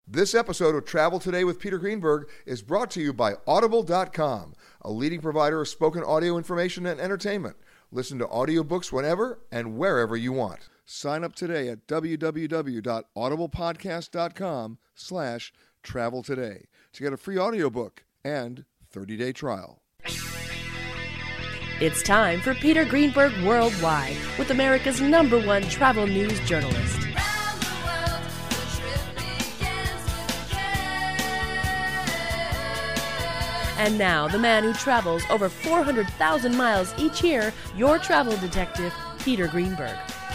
This episode of Travel Today with Peter Greenberg is brought to you by Audible.com, a leading provider of spoken audio information and entertainment. Listen to audiobooks whenever and wherever you want. Sign up today at www.audiblepodcast.com/travel today to get a free audiobook and 30-day trial. It's time for Peter Greenberg Worldwide with America's #1 travel news journalist. And now, the man who travels over 400,000 miles each year, your travel detective, Peter Greenberg.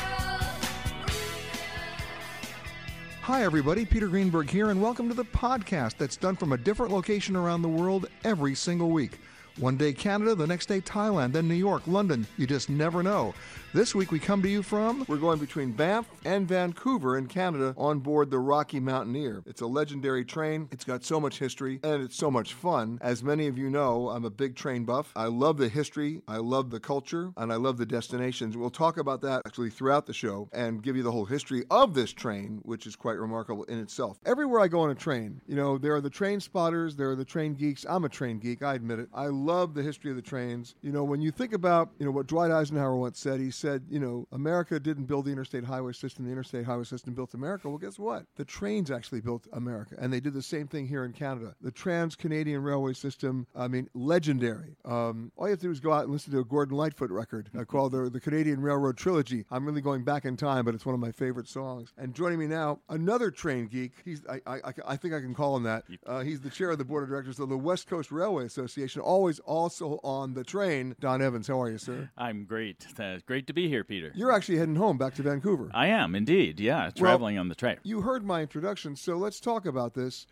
Hi, everybody. Peter Greenberg here, and welcome to the podcast that's done from a different location around the world every single week. One day Canada, the next day Thailand, then New York, London. You just never know. This week we come to you we're going between Banff and Vancouver in Canada on board the Rocky Mountaineer. It's a legendary train. It's got so much history, and it's so much fun. As many of you know, I'm a big train buff. I love the history, I love the culture, and I love the destinations. We'll talk about that actually throughout the show and give you the whole history of this train, which is quite remarkable in itself. Everywhere I go on a train, there are the train spotters, there are the train geeks. I'm a train geek, I admit it. I love the history of the trains. When you think about, what Dwight Eisenhower once said, he said, America didn't build the interstate highway system built America. Well, guess what? The trains actually built America, and they did the same thing here in Canada. The Trans-Canadian Railway System, legendary. All you have to do is go out and listen to a Gordon Lightfoot record called the Canadian Railroad Trilogy. I'm really going back in time, but it's one of my favorite songs. And joining me now, another train geek. I think I can call him that. He's the chair of the board of directors of the West Coast Railway Association, always also on the train. Don Evans, how are you, sir? I'm great. Great to be here, Peter. You're actually heading home back to Vancouver. I am, indeed. Yeah, traveling on the train. You heard my introduction, so let's talk about this.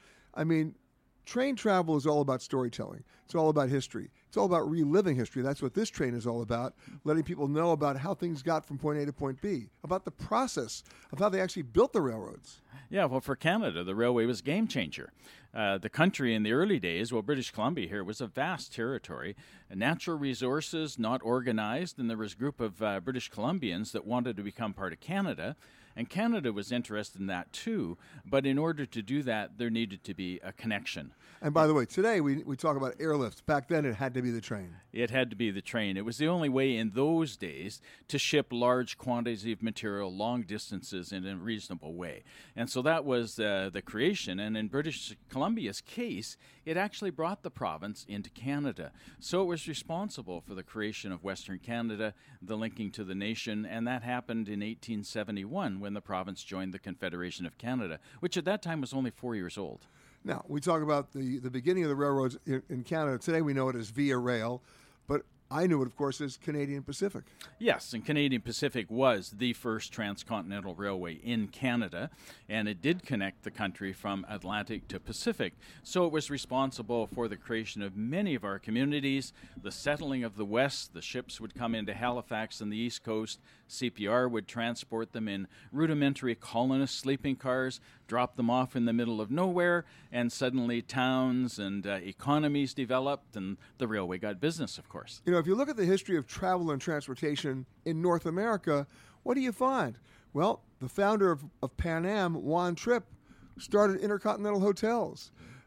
Train travel is all about storytelling. It's all about history. It's all about reliving history. That's what this train is all about, letting people know about how things got from point A to point B, about the process of how they actually built the railroads. Yeah, well, for Canada, the railway was a game changer. The country in the early days, British Columbia here, was a vast territory, natural resources not organized, and there was a group of British Columbians that wanted to become part of Canada. And Canada was interested in that too, but in order to do that, there needed to be a connection. And by the way, today we talk about airlift. Back then, it had to be the train. It had to be the train. It was the only way in those days to ship large quantities of material long distances in a reasonable way. And so that was the creation. And in British Columbia's case, it actually brought the province into Canada. So it was responsible for the creation of Western Canada, the linking to the nation, and that happened in 1871 when the province joined the Confederation of Canada, which at that time was only 4 years old. Now, we talk about the beginning of the railroads in Canada. Today we know it as Via Rail, but I knew it, of course, as Canadian Pacific. Yes, and Canadian Pacific was the first transcontinental railway in Canada, and it did connect the country from Atlantic to Pacific. So it was responsible for the creation of many of our communities, the settling of the West. The ships would come into Halifax and the East Coast. CPR would transport them in rudimentary colonist sleeping cars, drop them off in the middle of nowhere, and suddenly towns and economies developed, and the railway got business, of course. If you look at the history of travel and transportation in North America, what do you find? Well, the founder of Pan Am, Juan Trippe, started Intercontinental Hotels.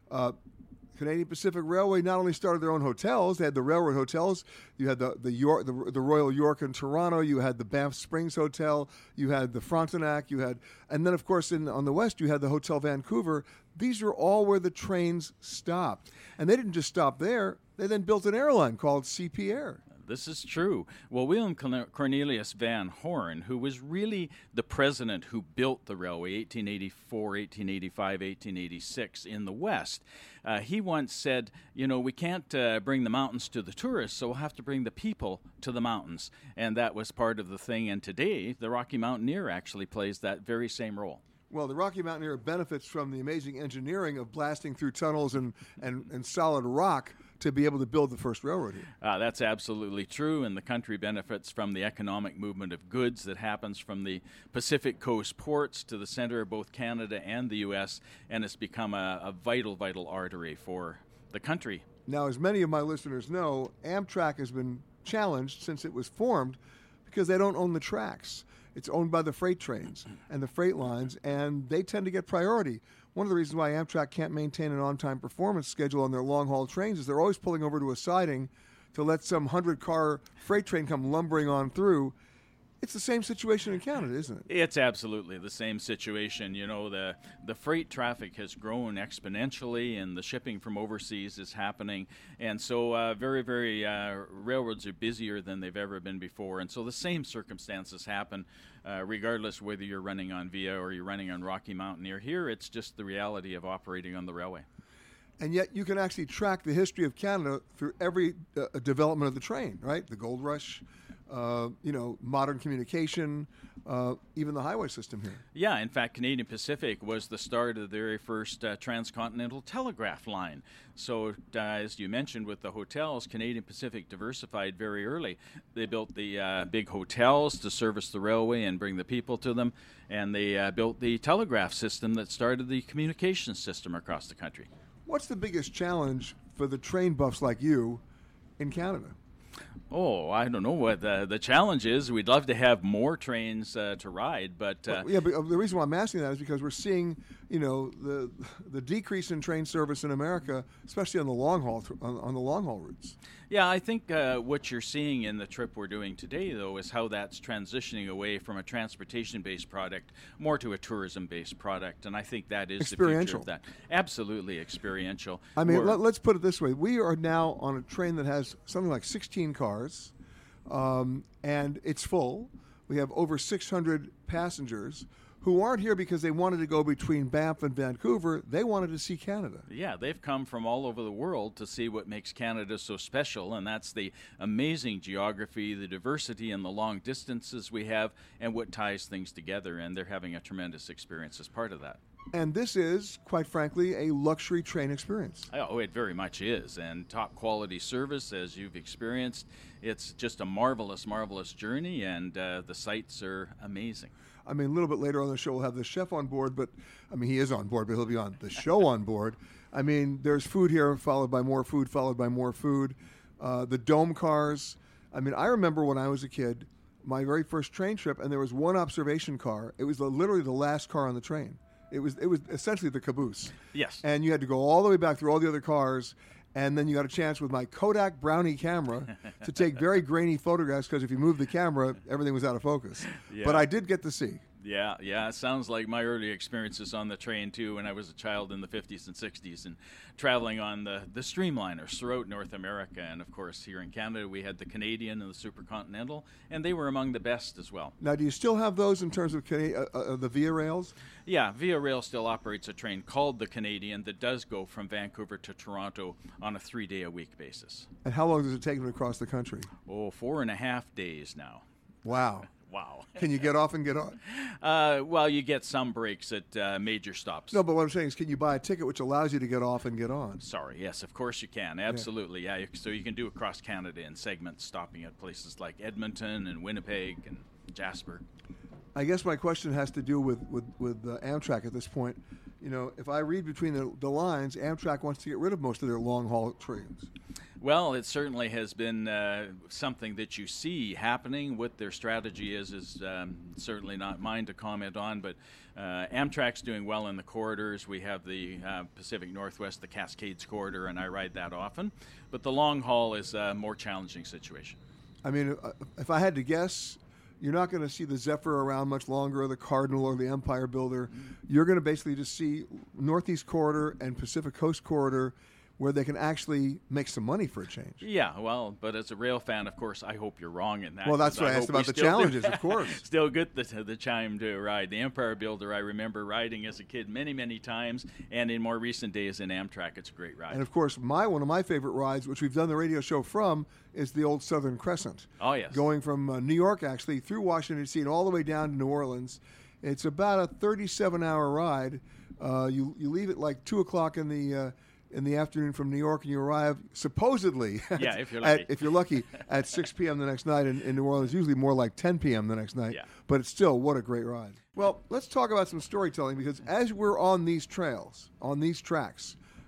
Canadian Pacific Railway not only started their own hotels, they had the railroad hotels. You had the Royal York in Toronto. You had the Banff Springs Hotel. You had the Frontenac. And then of course on the west you had the Hotel Vancouver. These are all where the trains stopped, and they didn't just stop there. They then built an airline called CP Air. This is true. Well, William Cornelius Van Horn, who was really the president who built the railway, 1884, 1885, 1886 in the West, he once said, we can't bring the mountains to the tourists, so we'll have to bring the people to the mountains. And that was part of the thing. And today, the Rocky Mountaineer actually plays that very same role. Well, the Rocky Mountaineer benefits from the amazing engineering of blasting through tunnels and solid rock to be able to build the first railroad here. That's absolutely true, and the country benefits from the economic movement of goods that happens from the Pacific Coast ports to the center of both Canada and the U.S., and it's become a vital, vital artery for the country. Now, as many of my listeners know, Amtrak has been challenged since it was formed because they don't own the tracks. It's owned by the freight trains and the freight lines, and they tend to get priority. One of the reasons why Amtrak can't maintain an on-time performance schedule on their long-haul trains is they're always pulling over to a siding to let some 100-car freight train come lumbering on through. It's the same situation in Canada, isn't it? It's absolutely the same situation. You know, the freight traffic has grown exponentially, and the shipping from overseas is happening. And so railroads are busier than they've ever been before. And so the same circumstances happen regardless whether you're running on VIA or you're running on Rocky Mountaineer. Here, it's just the reality of operating on the railway. And yet you can actually track the history of Canada through every development of the train, right? The Gold Rush, modern communication, even the highway system here. Yeah, in fact, Canadian Pacific was the start of the very first transcontinental telegraph line. So, as you mentioned with the hotels, Canadian Pacific diversified very early. They built the big hotels to service the railway and bring the people to them, and they built the telegraph system that started the communication system across the country. What's the biggest challenge for the train buffs like you in Canada? Oh, I don't know what the challenge is. We'd love to have more trains to ride, but but the reason why I'm asking that is because we're seeing, the decrease in train service in America, especially on the long haul on the long haul routes. Yeah, I think what you're seeing in the trip we're doing today, though, is how that's transitioning away from a transportation-based product more to a tourism-based product, and I think that is the future of that. Absolutely experiential. I mean, let's put it this way. We are now on a train that has something like 16 cars, and it's full. We have over 600 passengers who aren't here because they wanted to go between Banff and Vancouver. They wanted to see Canada. Yeah, they've come from all over the world to see what makes Canada so special, and that's the amazing geography, the diversity, and the long distances we have, and what ties things together, and they're having a tremendous experience as part of that. And this is, quite frankly, a luxury train experience. Oh, it very much is, and top quality service, as you've experienced. It's just a marvelous, marvelous journey, and the sights are amazing. I mean, a little bit later on the show, we'll have the chef on board, but, I mean, he is on board, but he'll be on the show on board. I mean, there's food here, followed by more food, followed by more food. The dome cars. I mean, I remember when I was a kid, my very first train trip, and there was one observation car. It was literally the last car on the train. It was essentially the caboose. Yes. And you had to go all the way back through all the other cars, and then you got a chance with my Kodak Brownie camera to take very grainy photographs, because if you moved the camera, everything was out of focus. Yeah. But I did get to see. Yeah, it sounds like my early experiences on the train, too, when I was a child in the 50s and 60s and traveling on the Streamliners throughout North America. And, of course, here in Canada, we had the Canadian and the Supercontinental, and they were among the best as well. Now, do you still have those in terms of the Via Rails? Yeah, Via Rail still operates a train called the Canadian that does go from Vancouver to Toronto on a 3-day-a-week basis. And how long does it take them across the country? Oh, 4.5 days now. Wow. Wow. Can you get off and get on? Well, you get some breaks at major stops. No, but what I'm saying is, can you buy a ticket which allows you to get off and get on? Sorry, yes, of course you can. Absolutely, yeah. So you can do across Canada in segments, stopping at places like Edmonton and Winnipeg and Jasper. I guess my question has to do with Amtrak at this point. You know, if I read between the lines, Amtrak wants to get rid of most of their long-haul trains. Well, it certainly has been something that you see happening. What their strategy is certainly not mine to comment on, but Amtrak's doing well in the corridors. We have the Pacific Northwest, the Cascades corridor, and I ride that often. But the long haul is a more challenging situation. I mean, if I had to guess, you're not going to see the Zephyr around much longer, or the Cardinal, or the Empire Builder. You're going to basically just see Northeast Corridor and Pacific Coast Corridor, where they can actually make some money for a change. Yeah, well, but as a rail fan, of course, I hope you're wrong in that. Well, that's why I asked about the challenges, of course. Still get the chime to ride. The Empire Builder, I remember riding as a kid many, many times, and in more recent days in Amtrak, it's a great ride. And, of course, one of my favorite rides, which we've done the radio show from, is the old Southern Crescent. Oh, yes. Going from New York, actually, through Washington, D.C., and all the way down to New Orleans. It's about a 37-hour ride. You leave at like 2 o'clock in the afternoon from New York, and you arrive supposedly, if you're lucky, at 6 p.m. the next night in New Orleans. Usually more like 10 p.m. the next night. Yeah. But it's still, what a great ride. Well, let's talk about some storytelling, because as we're on these trails, on these tracks,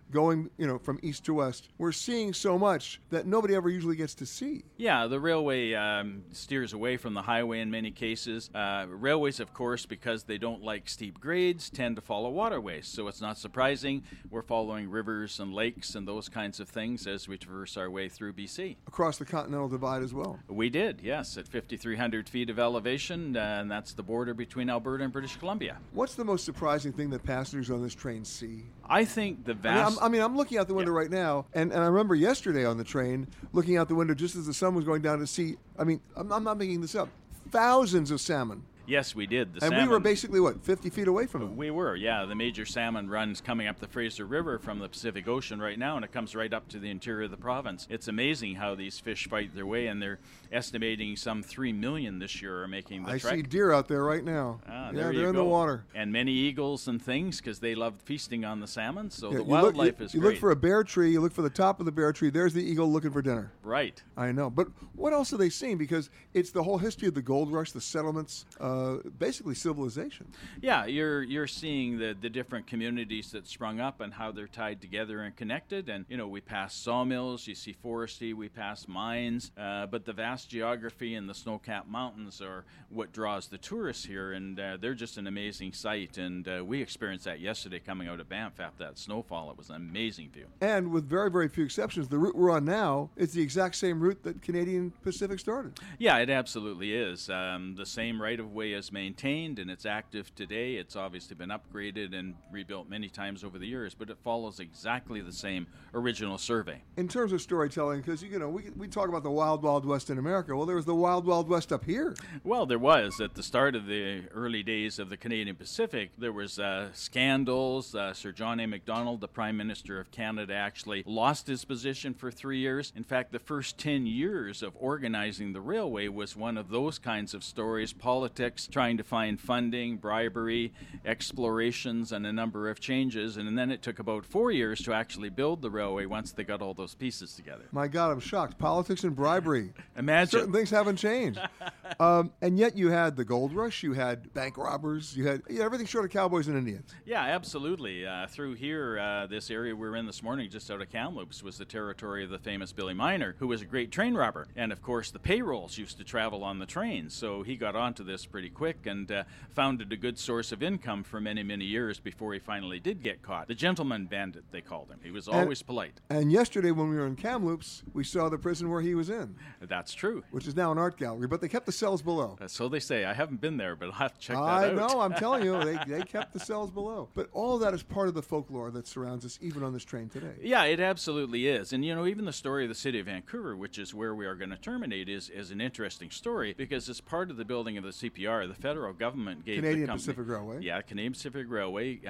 going, from east to west, we're seeing so much that nobody ever usually gets to see. Yeah, the railway steers away from the highway in many cases. Railways, of course, because they don't like steep grades, tend to follow waterways. So it's not surprising we're following rivers and lakes and those kinds of things as we traverse our way through BC. Across the Continental Divide as well. We did, yes, at 5,300 feet of elevation, and that's the border between Alberta and British Columbia. What's the most surprising thing that passengers on this train see? I think the vast... I'm looking out the window right now, and I remember yesterday on the train, looking out the window just as the sun was going down to see, I'm not making this up, thousands of salmon. Yes, we did. And we were basically, 50 feet away from them? We were, yeah. The major salmon runs coming up the Fraser River from the Pacific Ocean right now, and it comes right up to the interior of the province. It's amazing how these fish fight their way, and they're estimating some 3 million this year are making the trek. I see deer out there right now. They're in the water. And many eagles and things, because they love feasting on the salmon, so the wildlife is great. You look for a bear tree, you look for the top of the bear tree, there's the eagle looking for dinner. Right. I know. But what else are they seeing? Because it's the whole history of the gold rush, the settlements, basically civilization. Yeah, you're seeing the different communities that sprung up and how they're tied together and connected. And, we pass sawmills, you see forestry, we pass mines, but the vast geography and the snow-capped mountains are what draws the tourists here, and they're just an amazing sight. And we experienced that yesterday coming out of Banff after that snowfall. It was an amazing view. And with very, very few exceptions, the route we're on now is the exact same route that Canadian Pacific started. Yeah, it absolutely is. The same right-of-way is maintained, and it's active today. It's obviously been upgraded and rebuilt many times over the years, but it follows exactly the same original survey. In terms of storytelling, because we talk about the Wild Wild West in America. Well, there was the Wild Wild West up here. Well, there was. At the start of the early days of the Canadian Pacific, there was scandals. Sir John A. Macdonald, the Prime Minister of Canada, actually lost his position for 3 years. In fact, the first 10 years of organizing the railway was one of those kinds of stories, politics, trying to find funding, bribery, explorations, and a number of changes. And then it took about 4 years to actually build the railway once they got all those pieces together. My God, I'm shocked. Politics and bribery. Imagine. Certain things haven't changed. And yet you had the gold rush, you had bank robbers, you had everything short of cowboys and Indians. Yeah, absolutely. Through here, this area we were in this morning, just out of Kamloops, was the territory of the famous Billy Miner, who was a great train robber. And of course, the payrolls used to travel on the trains, so he got onto this pretty quick and founded a good source of income for many, many years before he finally did get caught. The gentleman bandit, they called him. He was always polite. And yesterday when we were in Kamloops, we saw the prison where he was in. That's true. Which is now an art gallery, but they kept the cells below. So they say. I haven't been there, but I'll have to check that out. I know, I'm telling you, they kept the cells below. But all of that is part of the folklore that surrounds us, even on this train today. Yeah, it absolutely is. And, even the story of the city of Vancouver, which is where we are going to terminate, is an interesting story because as part of the building of the CPR, the federal government gave Canadian the company... Pacific Railway. Yeah, Canadian Pacific Railway,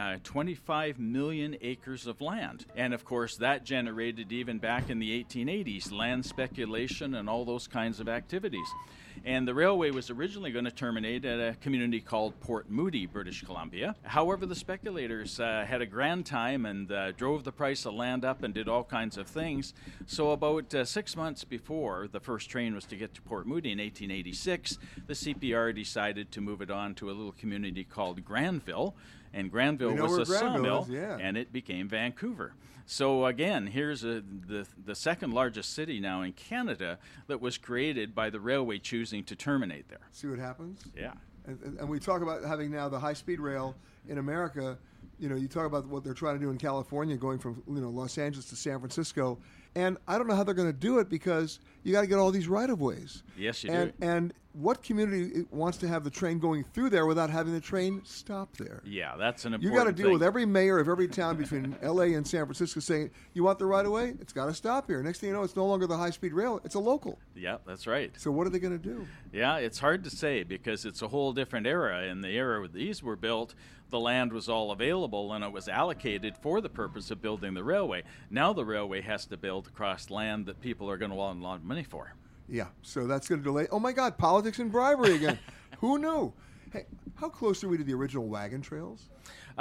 25 million acres of land. And, of course, that generated, even back in the 1880s, land speculation and all those kinds of activities. And the railway was originally going to terminate at a community called Port Moody, British Columbia. However, the speculators had a grand time and drove the price of land up and did all kinds of things. So about 6 months before the first train was to get to Port Moody in 1886, the CPR decided to move it on to a little community called Granville. And Granville was a sawmill, and it became Vancouver. So again, here's the second largest city now in Canada that was created by the railway choosing to terminate there. See what happens? Yeah. And we talk about having now the high-speed rail in America. You talk about what they're trying to do in California, going from Los Angeles to San Francisco. And I don't know how they're going to do it because you got to get all these right-of-ways. Yes, you do. And what community wants to have the train going through there without having the train stop there? Yeah, that's an important thing. You got to deal with every mayor of every town between L.A. and San Francisco saying, you want the right-of-way? It's got to stop here. Next thing you know, it's no longer the high-speed rail. It's a local. Yeah, that's right. So what are they going to do? Yeah, it's hard to say because it's a whole different era. In the era where these were built, the land was all available and it was allocated for the purpose of building the railway. Now the railway has to build across land that people are going to want a lot of money for. Yeah, so that's going to delay. Oh my God, politics and bribery again. Who knew? Hey, how close are we to the original wagon trails?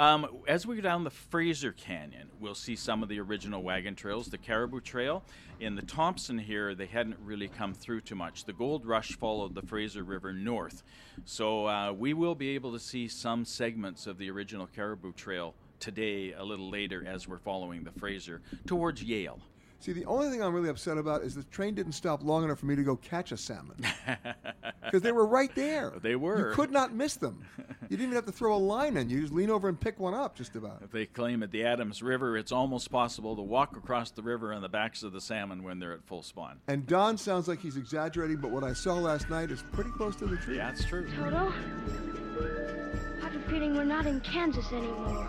As we go down the Fraser Canyon, we'll see some of the original wagon trails. The Caribou Trail in the Thompson here, they hadn't really come through too much. The Gold Rush followed the Fraser River north. So we will be able to see some segments of the original Caribou Trail today a little later as we're following the Fraser towards Yale. See, the only thing I'm really upset about is the train didn't stop long enough for me to go catch a salmon. Because they were right there. They were. You could not miss them. You didn't even have to throw a line in. You just lean over and pick one up, just about. They claim at the Adams River it's almost possible to walk across the river on the backs of the salmon when they're at full spawn. And Don sounds like he's exaggerating, but what I saw last night is pretty close to the truth. Yeah, it's true. Toto, I have a feeling we're not in Kansas anymore.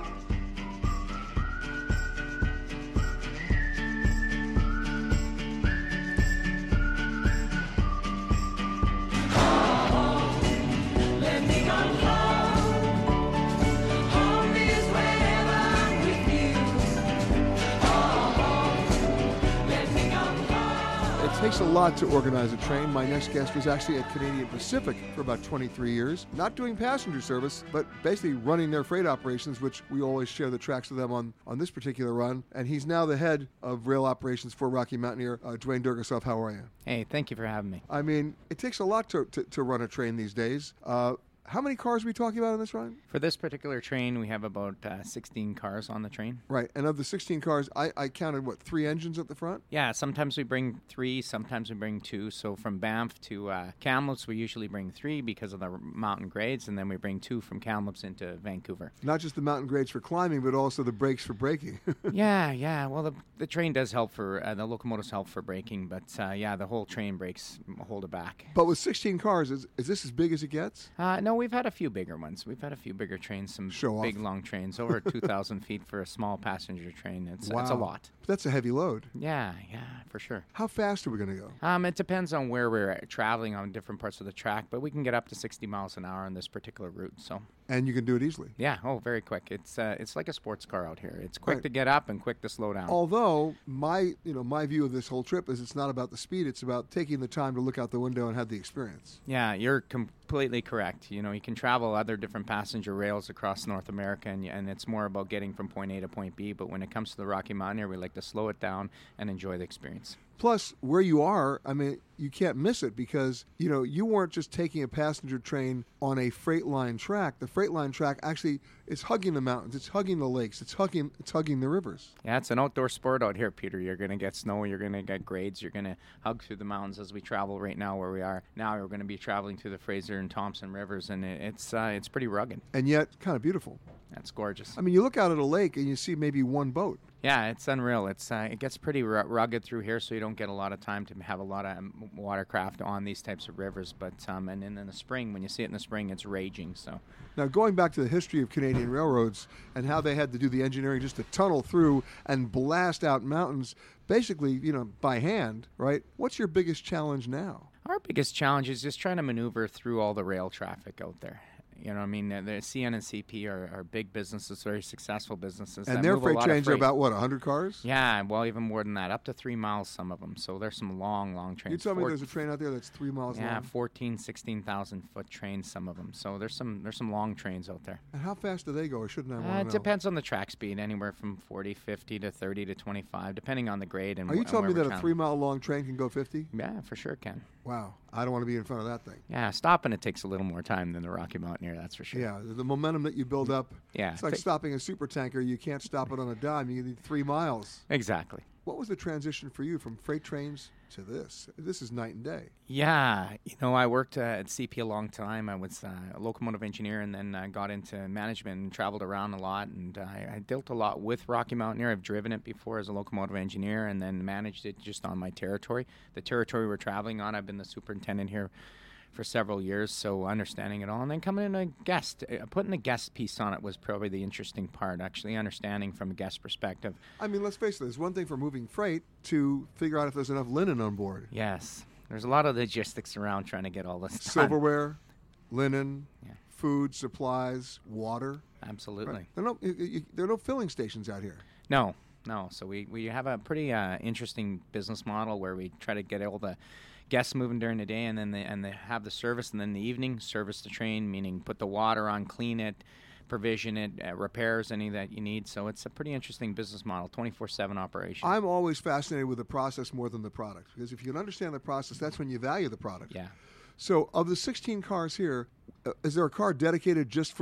It takes a lot to organize a train. My next guest was actually at Canadian Pacific for about 23 years, not doing passenger service, but basically running their freight operations, which we always share the tracks with them on this particular run. And he's now the head of rail operations for Rocky Mountaineer. Dwayne Durgasoff, how are you? Hey, thank you for having me. I mean, it takes a lot to run a train these days. How many cars are we talking about on this run? For this particular train, we have about 16 cars on the train. Right, and of the 16 cars, I counted, 3 engines at the front? Yeah, sometimes we bring 3, sometimes we bring 2. So from Banff to Kamloops, we usually bring 3 because of the mountain grades, and then we bring 2 from Kamloops into Vancouver. Not just the mountain grades for climbing, but also the brakes for braking. Yeah. Well, the train does help for, the locomotives help for braking, but the whole train brakes hold it back. But with 16 cars, is this as big as it gets? No, we've had a few bigger ones. We've had a few bigger trains, some big long trains, over 2,000 feet for a small passenger train. It's a lot. That's a heavy load. Yeah, for sure. How fast are we going to go? It depends on where we're traveling on different parts of the track, but we can get up to 60 miles an hour on this particular route. So. And you can do it easily. Yeah. Oh, very quick. It's like a sports car out here. It's quick to get up and quick to slow down. Although my view of this whole trip is it's not about the speed. It's about taking the time to look out the window and have the experience. Yeah, you're completely correct. You can travel other different passenger rails across North America, and it's more about getting from point A to point B. But when it comes to the Rocky Mountaineer, we like to slow it down and enjoy the experience. Plus, where you are, I mean, you can't miss it because, you weren't just taking a passenger train on a freight line track. The freight line track actually is hugging the mountains. It's hugging the lakes. It's hugging the rivers. Yeah, it's an outdoor sport out here, Peter. You're going to get snow. You're going to get grades. You're going to hug through the mountains as we travel right now where we are. Now we're going to be traveling through the Fraser and Thompson rivers, and it's pretty rugged. And yet kind of beautiful. That's gorgeous. I mean, you look out at a lake and you see maybe one boat. Yeah, it's unreal. It gets pretty rugged through here, so you don't get a lot of time to have a lot of watercraft on these types of rivers. But and then in the spring, when you see it in the spring, it's raging. So now going back to the history of Canadian railroads and how they had to do the engineering just to tunnel through and blast out mountains, basically, by hand, right? What's your biggest challenge now? Our biggest challenge is just trying to maneuver through all the rail traffic out there. The CN and CP are big businesses, very successful businesses. And their freight trains are about, 100 cars? Yeah, well, even more than that, up to 3 miles, some of them. So there's some long trains. You tell me there's a train out there that's 3 miles long? Yeah, 16,000-foot trains, some of them. So there's some long trains out there. And how fast do they go, or shouldn't I want to know? It depends on the track speed, anywhere from 40, 50 to 30 to 25, depending on the grade. Are you telling me that a 3 mile long train can go 50? Yeah, for sure can. Wow. I don't want to be in front of that thing. Yeah, stopping it takes a little more time than the Rocky Mountaineer, that's for sure. Yeah, the momentum that you build up. Yeah. It's like stopping a super tanker. You can't stop it on a dime. You need 3 miles. Exactly. What was the transition for you from freight trains to this? This is night and day. Yeah. I worked at CP a long time. I was a locomotive engineer and then got into management and traveled around a lot. And I dealt a lot with Rocky Mountaineer. I've driven it before as a locomotive engineer and then managed it just on my territory. The territory we're traveling on, I've been the superintendent here for several years, so understanding it all. And then coming in a guest, putting the guest piece on it was probably the interesting part, actually understanding from a guest perspective. I mean, let's face it, there's one thing for moving freight to figure out if there's enough linen on board. Yes. There's a lot of logistics around trying to get all this done. Silverware, linen, food, supplies, water. Absolutely. Right. There are no filling stations out here. No. So we have a pretty interesting business model where we try to get all the guests moving during the day, and then they have the service, and then in the evening service the train, meaning put the water on, clean it, provision it, repairs any that you need. So it's a pretty interesting business model, 24/7 operation. I'm always fascinated with the process more than the product, because if you can understand the process, that's when you value the product. Yeah. So of the 16 cars here, is there a car dedicated just for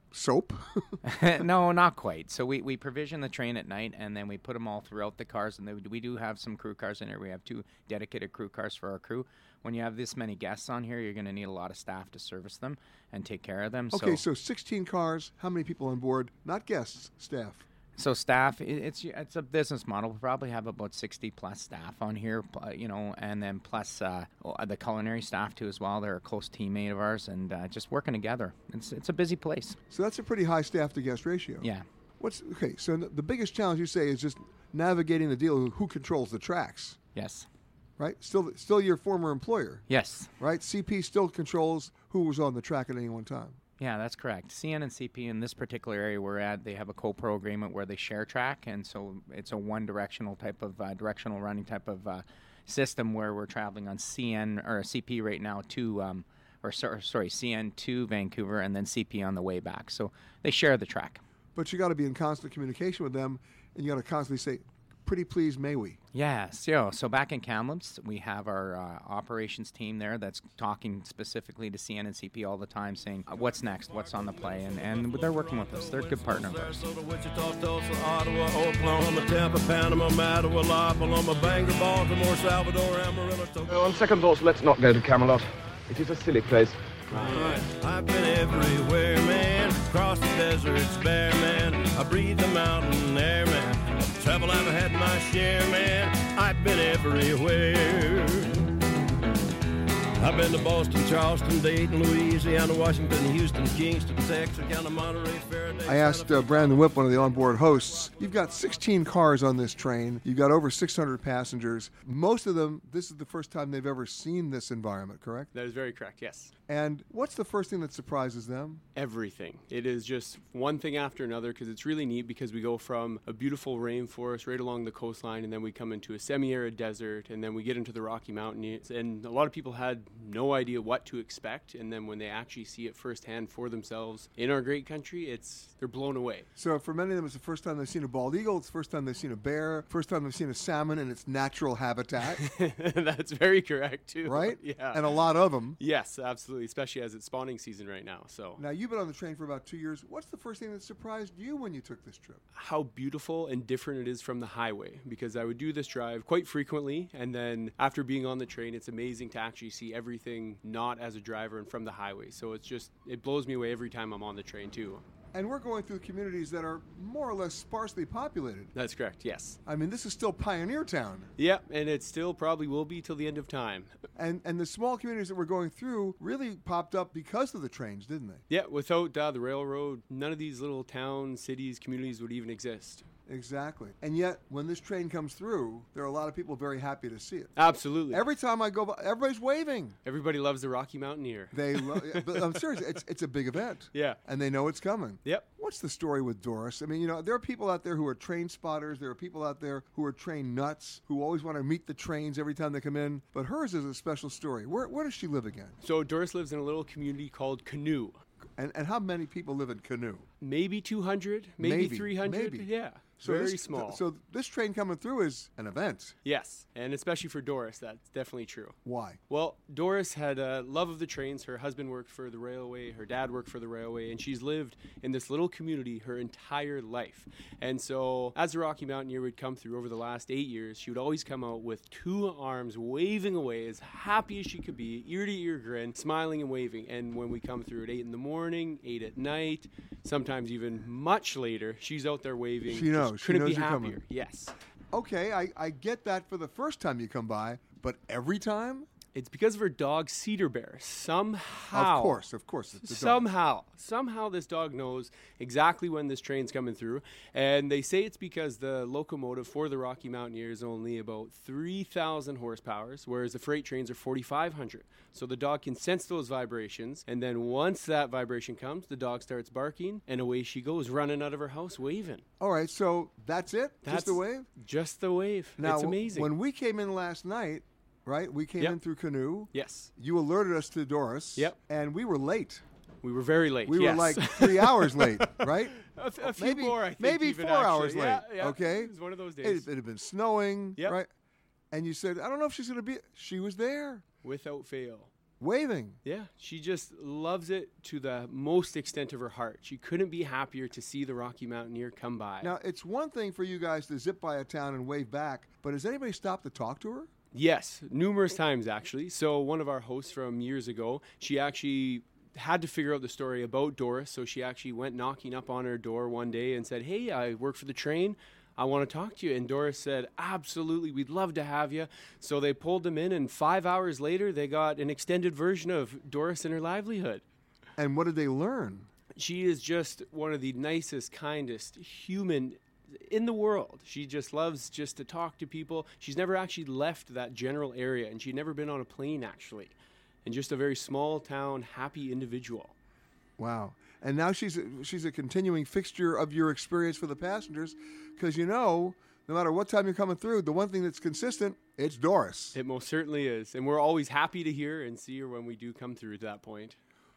soap? No, not quite. So we provision the train at night, and then we put them all throughout the cars. And we do have some crew cars in here. We have 2 dedicated crew cars for our crew. When you have this many guests on here, you're going to need a lot of staff to service them and take care of them. Okay, so 16 cars. How many people on board? Not guests, staff. So staff, it's a business model. We probably have about 60 plus staff on here, and then plus the culinary staff too as well. They're a close teammate of ours, and just working together. It's a busy place. So that's a pretty high staff to guest ratio. Yeah. So the biggest challenge you say is just navigating the deal of who controls the tracks. Yes. Right? Still your former employer. Yes. Right? CP still controls who was on the track at any one time. Yeah, that's correct. CN and CP in this particular area we're at, they have a co-pro agreement where they share track, and so it's a one-directional type of directional running type of system where we're traveling on CN or CP right now to, CN to Vancouver, and then CP on the way back. So they share the track. But you got to be in constant communication with them, and you got to constantly say, "Pretty please, may we?" Yes. Yeah. So back in Kamloops, we have our operations team there that's talking specifically to CN and CP all the time, saying what's next, what's on the play, and they're working with us. They're a good partner of ours. On second thoughts, let's not go to Camelot. It is a silly place. Right. I've been everywhere, man. Across the deserts bare, man. I breathe the mountain air, man. Travel, I've had my share, man. I've been everywhere. I've been to Boston, Charleston, Dayton, Louisiana, Washington, Houston, Kingston, Texarkana, Monterey, Faraday. I asked Brandon Whipp, one of the onboard hosts, you've got 16 cars on this train. You've got over 600 passengers. Most of them, this is the first time they've ever seen this environment, correct? That is very correct, yes. And what's the first thing that surprises them? Everything. It is just one thing after another because it's really neat because we go from a beautiful rainforest right along the coastline and then we come into a semi-arid desert and then we get into the Rocky Mountains. And a lot of people had no idea what to expect. And then when they actually see it firsthand for themselves in our great country, they're blown away. So for many of them, it's the first time they've seen a bald eagle. It's the first time they've seen a bear. First time they've seen a salmon in its natural habitat. That's very correct, too. Right? Yeah. And a lot of them. Yes, absolutely, especially as it's spawning season right now. So now, you've been on the train for about 2 years. What's the first thing that surprised you when you took this trip? How beautiful and different it is from the highway, because I would do this drive quite frequently, and then after being on the train, it's amazing to actually see everything not as a driver and from the highway. So it blows me away every time I'm on the train, too. And we're going through communities that are more or less sparsely populated. That's correct, yes. I mean, this is still pioneer town. Yeah, and it still probably will be till the end of time. And the small communities that we're going through really popped up because of the trains, didn't they? Yeah, without the railroad, none of these little towns, cities, communities would even exist. Exactly. And yet, when this train comes through, there are a lot of people very happy to see it. Absolutely. Every time I go by, everybody's waving. Everybody loves the Rocky Mountaineer. But I'm serious, it's a big event. Yeah. And they know it's coming. Yep. What's the story with Doris? I mean, there are people out there who are train spotters. There are people out there who are train nuts, who always want to meet the trains every time they come in. But hers is a special story. Where does she live again? So Doris lives in a little community called Canoe. And how many people live in Canoe? Maybe 200, maybe 300. Maybe. Yeah. So very small. So this train coming through is an event. Yes, and especially for Doris, that's definitely true. Why? Well, Doris had a love of the trains. Her husband worked for the railway, her dad worked for the railway, and she's lived in this little community her entire life. And so as the Rocky Mountaineer would come through over the last 8 years, she would always come out with 2 arms waving away, as happy as she could be, ear-to-ear grin, smiling and waving. And when we come through at 8 in the morning, 8 at night, sometimes even much later, she's out there waving. She knows. Couldn't be you're happier. coming. Yes. Okay, I get that for the first time you come by, but every time? It's because of her dog, Cedar Bear. Somehow. Of course. It's a dog. Somehow this dog knows exactly when this train's coming through. And they say it's because the locomotive for the Rocky Mountaineer is only about 3,000 horsepower, whereas the freight trains are 4,500. So the dog can sense those vibrations. And then once that vibration comes, the dog starts barking, and away she goes, running out of her house, waving. All right, so that's it? Just the wave? Just the wave. Now, it's amazing. When we came in last night, right, we came in through Canoe. Yes. You alerted us to Doris. Yep. And we were late. We were very late. We were like 3 hours late, right? A few more, I think. Maybe 4 hours late. Yeah, okay. It was one of those days. It had been snowing, Yep. right? And you said, I don't know if she's going to be. She was there. Without fail. waving. Yeah, she just loves it to the most extent of her heart. She couldn't be happier to see the Rocky Mountaineer come by. Now, it's one thing for you guys to zip by a town and wave back, but has anybody stopped to talk to her? Yes, numerous times actually. So one of our hosts from years ago, she actually had to figure out the story about Doris, so she actually went knocking up on her door one day and said, "Hey, I work for the train. I want to talk to you." And Doris said, "Absolutely, we'd love to have you." So they pulled them in, and 5 hours later, they got an extended version of Doris and her livelihood. And what did they learn? She is just one of the nicest, kindest human in the world. She just loves just to talk to people. She's never actually left that general area, and she'd never been on a plane, actually. And just a very small town, happy individual. Wow. And now she's a continuing fixture of your experience for the passengers, because no matter what time you're coming through, the one thing that's consistent, it's Doris. It most certainly is. And we're always happy to hear and see her when we do come through to that point.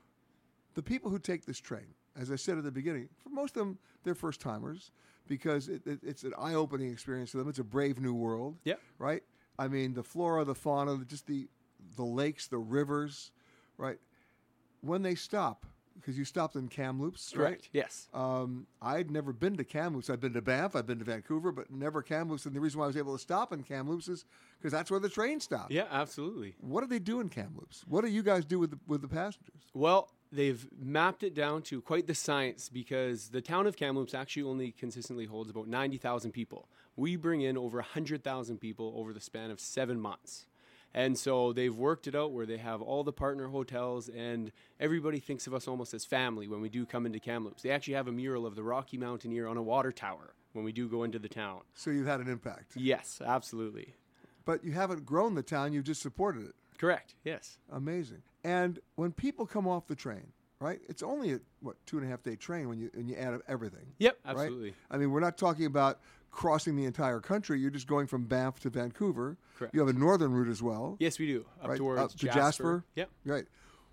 The people who take this train, as I said at the beginning, for most of them, they're first-timers, because it's an eye-opening experience for them. It's a brave new world, right? I mean, the flora, the fauna, just the lakes, the rivers, right? When they stop, because you stopped in Kamloops, right? Correct, yes. I'd never been to Kamloops. I've been to Banff, I've been to Vancouver, but never Kamloops. And the reason why I was able to stop in Kamloops is because that's where the train stopped. Yeah, absolutely. What do they do in Kamloops? What do you guys do with the passengers? Well, they've mapped it down to quite the science, because the town of Kamloops actually only consistently holds about 90,000 people. We bring in over 100,000 people over the span of 7 months. And so they've worked it out where they have all the partner hotels, and everybody thinks of us almost as family when we do come into Kamloops. They actually have a mural of the Rocky Mountaineer on a water tower when we do go into the town. So you've had an impact. Yes, absolutely. But you haven't grown the town, you've just supported it. Correct, yes. Amazing. And when people come off the train, right, it's only a, 2.5 day train when you add up everything. Yep, absolutely. Right? I mean, we're not talking about crossing the entire country. You're just going from Banff to Vancouver. Correct. You have a northern route as well. Yes, we do. Up right? towards up to Jasper. Yep. Right.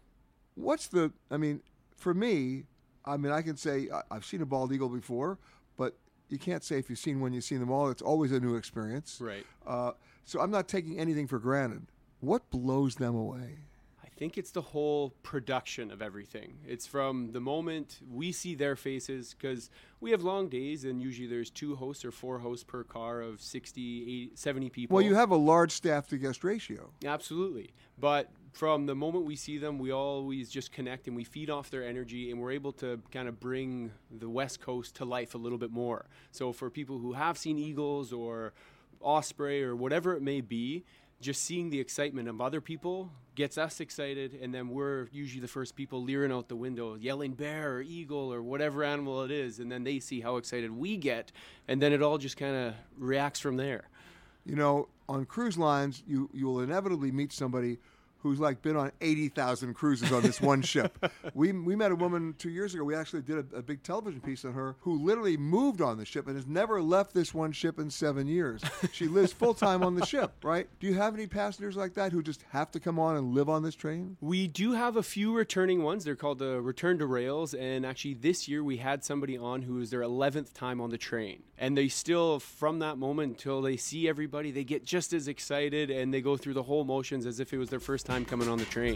For me, I can say I've seen a bald eagle before, but you can't say if you've seen one, you've seen them all. It's always a new experience. Right. So I'm not taking anything for granted. What blows them away? I think it's the whole production of everything. It's from the moment we see their faces, because we have long days, and usually there's 2 hosts or 4 hosts per car of 60, 80, 70 people. Well, you have a large staff-to-guest ratio. Absolutely. But from the moment we see them, we always just connect, and we feed off their energy, and we're able to kind of bring the West Coast to life a little bit more. So for people who have seen eagles or osprey or whatever it may be, just seeing the excitement of other people gets us excited, and then we're usually the first people leering out the window, yelling bear or eagle or whatever animal it is, and then they see how excited we get, and then it all just kind of reacts from there. On cruise lines, you will inevitably meet somebody who's been on 80,000 cruises on this one ship. We met a woman 2 years ago. We actually did a big television piece on her, who literally moved on the ship and has never left this one ship in 7 years. She lives full-time on the ship, right? Do you have any passengers like that who just have to come on and live on this train? We do have a few returning ones. They're called the Return to Rails, and actually this year we had somebody on who was their 11th time on the train. And they still, from that moment until they see everybody, they get just as excited, and they go through the whole motions as if it was their first time coming on the train.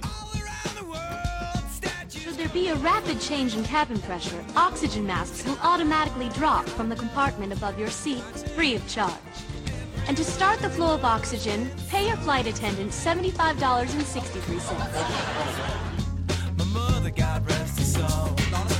Should there be a rapid change in cabin pressure, oxygen masks will automatically drop from the compartment above your seat, free of charge. And to start the flow of oxygen, pay your flight attendant $75.63. My mother, God rest her soul.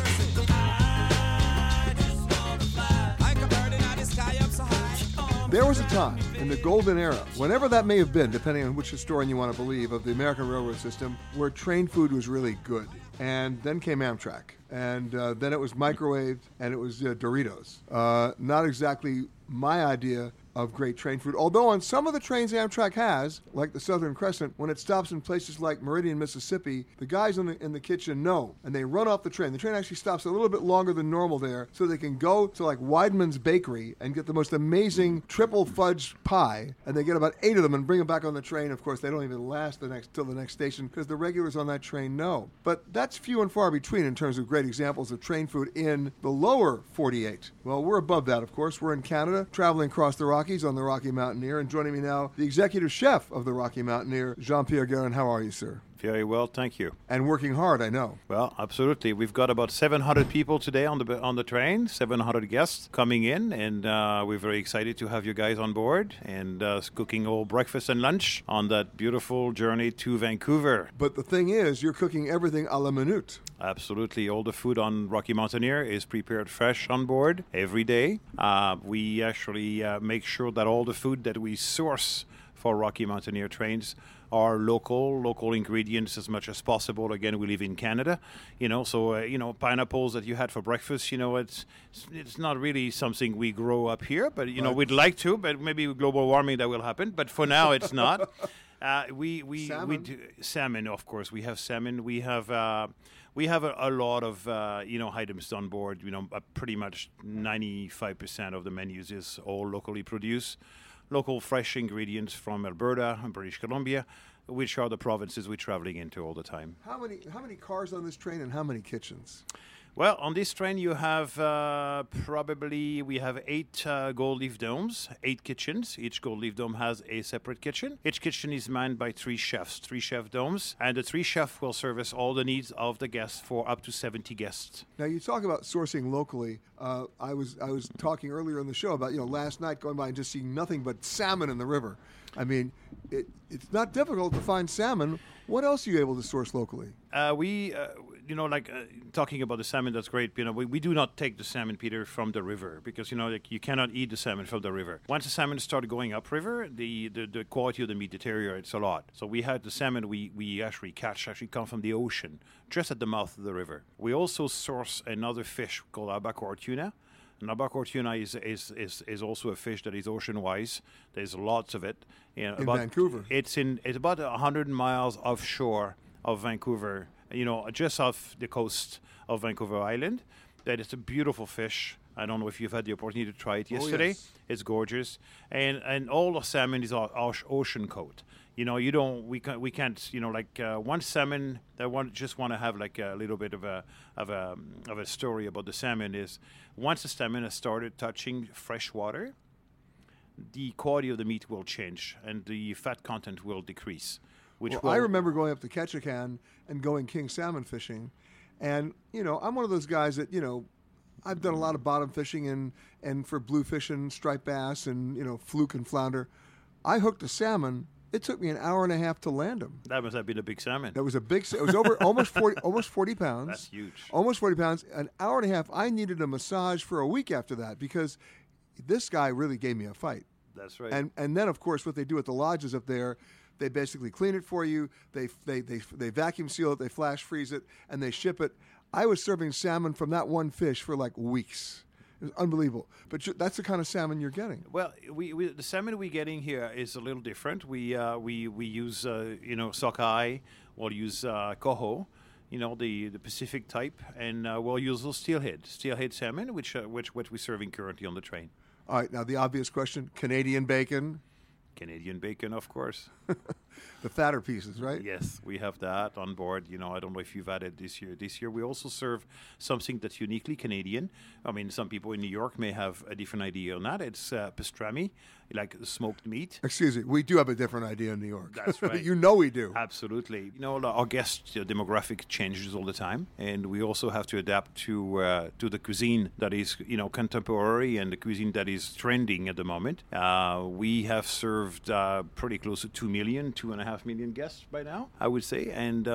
There was a time in the golden era, whenever that may have been, depending on which historian you want to believe, of the American railroad system, where train food was really good. And then came Amtrak. And then it was microwaved, and it was Doritos. Not exactly my idea of great train food. Although on some of the trains Amtrak has, like the Southern Crescent, when it stops in places like Meridian, Mississippi, the guys in the kitchen know, and they run off the train. The train actually stops a little bit longer than normal there, so they can go to Weidman's Bakery and get the most amazing triple fudge pie, and they get about 8 of them and bring them back on the train. Of course, they don't even last till the next station, because the regulars on that train know. But that's few and far between in terms of great examples of train food in the lower 48. Well, we're above that, of course. We're in Canada, traveling across the Rockies on the Rocky Mountaineer, and joining me now, the executive chef of the Rocky Mountaineer, Jean-Pierre Guerin. How are you, sir? Very well, thank you. And working hard, I know. Well, absolutely. We've got about 700 people today on the train, 700 guests coming in, and we're very excited to have you guys on board and cooking all breakfast and lunch on that beautiful journey to Vancouver. But the thing is, you're cooking everything à la minute. Absolutely. All the food on Rocky Mountaineer is prepared fresh on board every day. We actually make sure that all the food that we source for Rocky Mountaineer trains are local ingredients as much as possible. Again, we live in Canada, so pineapples that you had for breakfast, it's not really something we grow up here, but we'd like to, but maybe with global warming that will happen. But for now, it's not. We do salmon, of course. We have salmon. We have a lot of items on board. Pretty much 95% of the menus is all locally produced. Local fresh ingredients from Alberta and British Columbia, which are the provinces we're traveling into all the time. How many cars on this train and how many kitchens? Well, on this train you have we have 8 gold leaf domes, 8 kitchens. Each gold leaf dome has a separate kitchen. Each kitchen is manned by 3 chefs, 3 chef domes, and the 3 chefs will service all the needs of the guests for up to 70 guests. Now you talk about sourcing locally. I was talking earlier in the show about last night going by and just seeing nothing but salmon in the river. I mean, it's not difficult to find salmon. What else are you able to source locally? Talking about the salmon, that's great. We do not take the salmon, Peter, from the river because you cannot eat the salmon from the river. Once the salmon start going upriver, the quality of the meat deteriorates a lot. So we had the salmon we actually come from the ocean, just at the mouth of the river. We also source another fish called albacore tuna. And albacore tuna is also a fish that is ocean-wise. There's lots of it. In Vancouver. It's about 100 miles offshore of Vancouver, just off the coast of Vancouver Island. That is a beautiful fish. I don't know if you've had the opportunity to try it yesterday. Yes. It's gorgeous. And all the salmon is ocean coat. We can't, one salmon that just want to have like a little bit of a story about the salmon is once the salmon has started touching fresh water, the quality of the meat will change and the fat content will decrease. I remember going up to Ketchikan and going king salmon fishing, and I'm one of those guys that I've done a lot of bottom fishing and for bluefish and striped bass and fluke and flounder. I hooked a salmon. It took me an hour and a half to land him. That must have been a big salmon. That was a big. It was over almost 40 pounds. That's huge. Almost 40 pounds. An hour and a half. I needed a massage for a week after that because this guy really gave me a fight. That's right. And then of course what they do at the lodges up there, they basically clean it for you. They vacuum seal it. They flash freeze it, and they ship it. I was serving salmon from that one fish for like weeks. It was unbelievable. But that's the kind of salmon you're getting. Well, the salmon we're getting here is a little different. We use sockeye. We'll use coho, the Pacific type, and we'll use those steelhead salmon, which we're serving currently on the train. All right. Now the obvious question: Canadian bacon. Canadian bacon, of course. The fatter pieces, right? Yes, we have that on board. I don't know if you've had it this year. This year we also serve something that's uniquely Canadian. I mean, some people in New York may have a different idea on that. It's pastrami, like smoked meat. Excuse me, we do have a different idea in New York. That's right. We do. Absolutely. Our guest demographic changes all the time, and we also have to adapt to the cuisine that is, contemporary and the cuisine that is trending at the moment. We have served pretty close to 2.5 million guests by now, I would say, and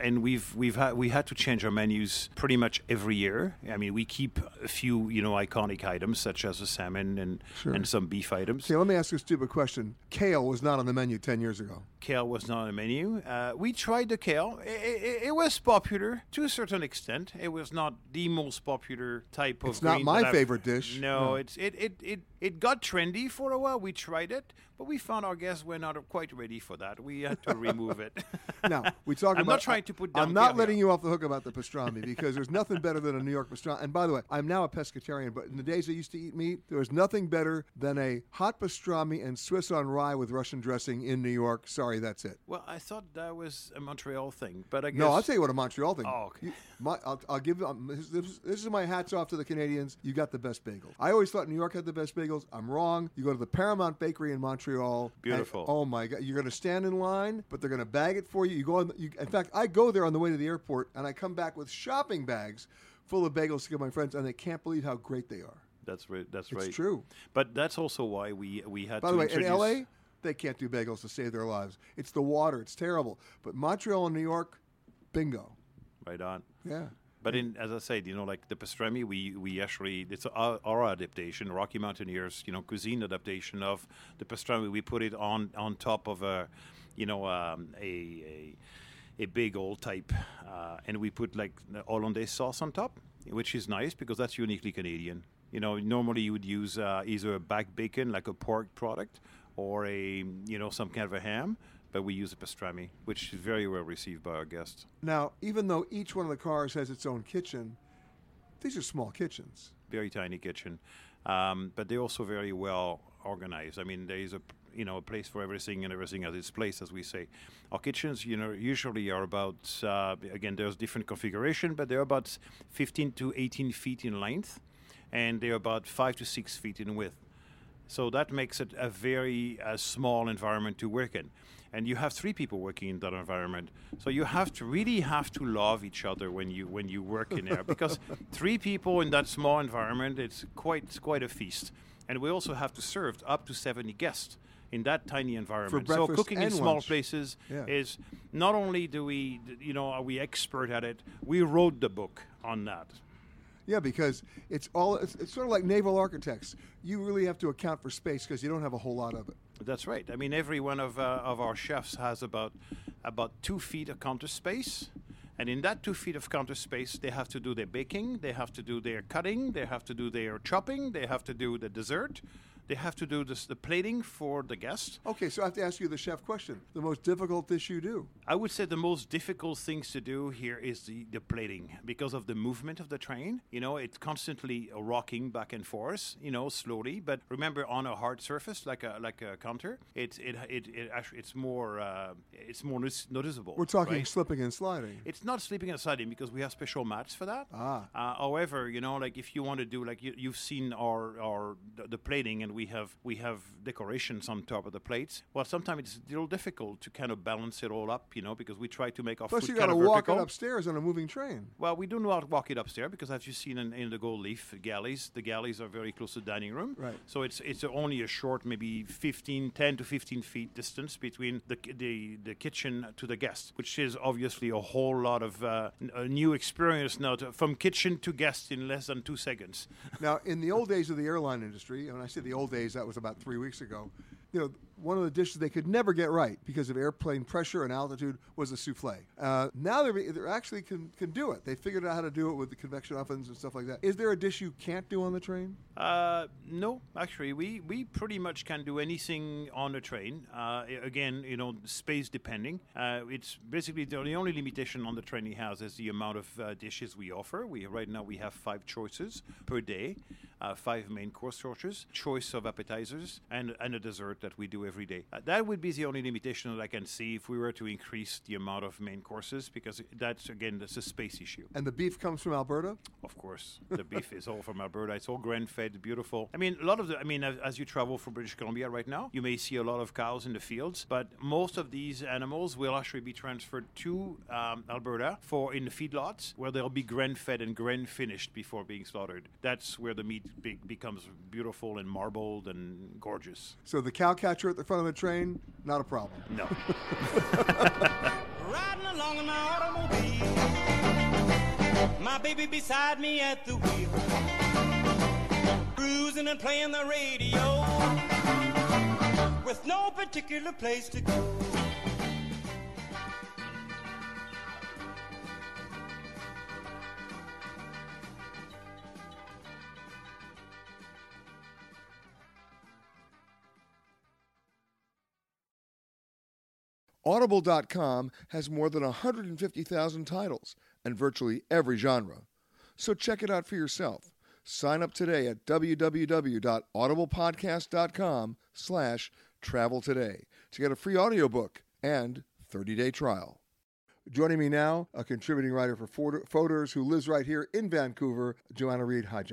we had to change our menus pretty much every year. I mean, we keep a few iconic items such as the salmon and some beef items. Okay, let me ask you a stupid question. Kale was not on the menu 10 years ago. Kale was not on the menu. We tried the kale. It was popular to a certain extent. It was not the most popular type of. It's not my favorite dish. No, it got trendy for a while. We tried it, but we found our guests were not quite ready for that. We had to remove it. Now we talk about. I'm not trying to put down. I'm not letting you off the hook about the pastrami because there's nothing better than a New York pastrami. And by the way, I'm now a pescatarian, but in the days I used to eat meat, there was nothing better than a hot pastrami and Swiss on rye with Russian dressing in New York. Sorry, that's it. Well, I thought that was a Montreal thing, but I guess. No, I'll tell you what a Montreal thing. Oh, okay. I'll give this is my hats off to the Canadians. You got the best bagels. I always thought New York had the best bagels. I'm wrong. You go to the Paramount Bakery in Montreal. Beautiful. Oh my God, you're going to stand in line, but they're going to bag it for you. You go on. In fact, I go there on the way to the airport, and I come back with shopping bags full of bagels to give my friends, and they can't believe how great they are. That's right. That's It's right. true. But that's also why we had By to the way, introduce... in L.A., they can't do bagels to save their lives. It's the water. It's terrible. But Montreal and New York, bingo. Right on. Yeah. But as I said, like the pastrami, we actually, it's our adaptation, Rocky Mountaineers, cuisine adaptation of the pastrami. We put it on top of a big old type, and we put like hollandaise sauce on top, which is nice because that's uniquely Canadian. Normally you would use either a back bacon, like a pork product, or some kind of a ham. But we use a pastrami, which is very well received by our guests. Now, even though each one of the cars has its own kitchen, these are small kitchens. Very tiny kitchen, but they're also very well organized. I mean, there is a place for everything, and everything has its place, as we say. Our kitchens, usually are about again, there's different configuration, but they're about 15 to 18 feet in length, and they're about 5 to 6 feet in width. So that makes it a very small environment to work in. And you have 3 people working in that environment. So you really have to love each other when you work in there, because 3 people in that small environment, it's quite a feast. And we also have to serve up to 70 guests in that tiny environment. For so breakfast cooking in and small lunch. places Yeah. is not only are we expert at it, we wrote the book on that. Yeah, because it's sort of like naval architects. You really have to account for space because you don't have a whole lot of it. That's right. I mean, every one of our chefs has about 2 feet of counter space. And in that 2 feet of counter space, they have to do their baking, they have to do their cutting, they have to do their chopping, they have to do the dessert, they have to do the plating for the guest. Okay, so I have to ask you the chef question. The most difficult dish you do? I would say the most difficult things to do here is the plating because of the movement of the train. It's constantly rocking back and forth, slowly. But remember, on a hard surface like a counter, it's more noticeable. We're talking right? slipping and sliding. It's not slipping and sliding because we have special mats for that. However, like if you want to do, like you've seen the plating, and we have decorations on top of the plates. Well, sometimes it's a little difficult to kind of balance it all up, because we try to make our Plus, food you got kind to of walk vertical. it upstairs on a moving train. Well, we do know how to walk it upstairs because, as you've seen in the Gold Leaf galleys, the galleys are very close to the dining room. Right. So it's only a short, maybe 10 to 15 feet distance between the kitchen to the guest, which is obviously a whole lot of a new experience now from kitchen to guest in less than 2 seconds. Now, in the old days of the airline industry, and when I say the old days, that was about 3 weeks ago, one of the dishes they could never get right because of airplane pressure and altitude was a souffle. Now they actually can do it. They figured out how to do it with the convection ovens and stuff like that. Is there a dish you can't do on the train? No, actually, we pretty much can do anything on the train. Again, space depending. It's basically the only limitation on the train he has is the amount of dishes we offer. Right now we have 5 choices per day, 5 main course choices, choice of appetizers, and a dessert that we do every day. That would be the only limitation that I can see if we were to increase the amount of main courses, because that's a space issue. And the beef comes from Alberta? Of course. The beef is all from Alberta. It's all grain-fed, beautiful. I mean, as you travel from British Columbia right now, you may see a lot of cows in the fields, but most of these animals will actually be transferred to Alberta in the feedlots, where they'll be grain-fed and grain-finished before being slaughtered. That's where the meat becomes beautiful and marbled and gorgeous. So the cow catcher at the front of the train, not a problem. No. Riding along in my automobile, my baby beside me at the wheel, cruising and playing the radio, with no particular place to go. Audible.com has more than 150,000 titles and virtually every genre. So check it out for yourself. Sign up today at www.audiblepodcast.com/travel today to get a free audiobook and 30-day trial. Joining me now, a contributing writer for Photos who lives right here in Vancouver, Joanna Reed. Hi, Joanna.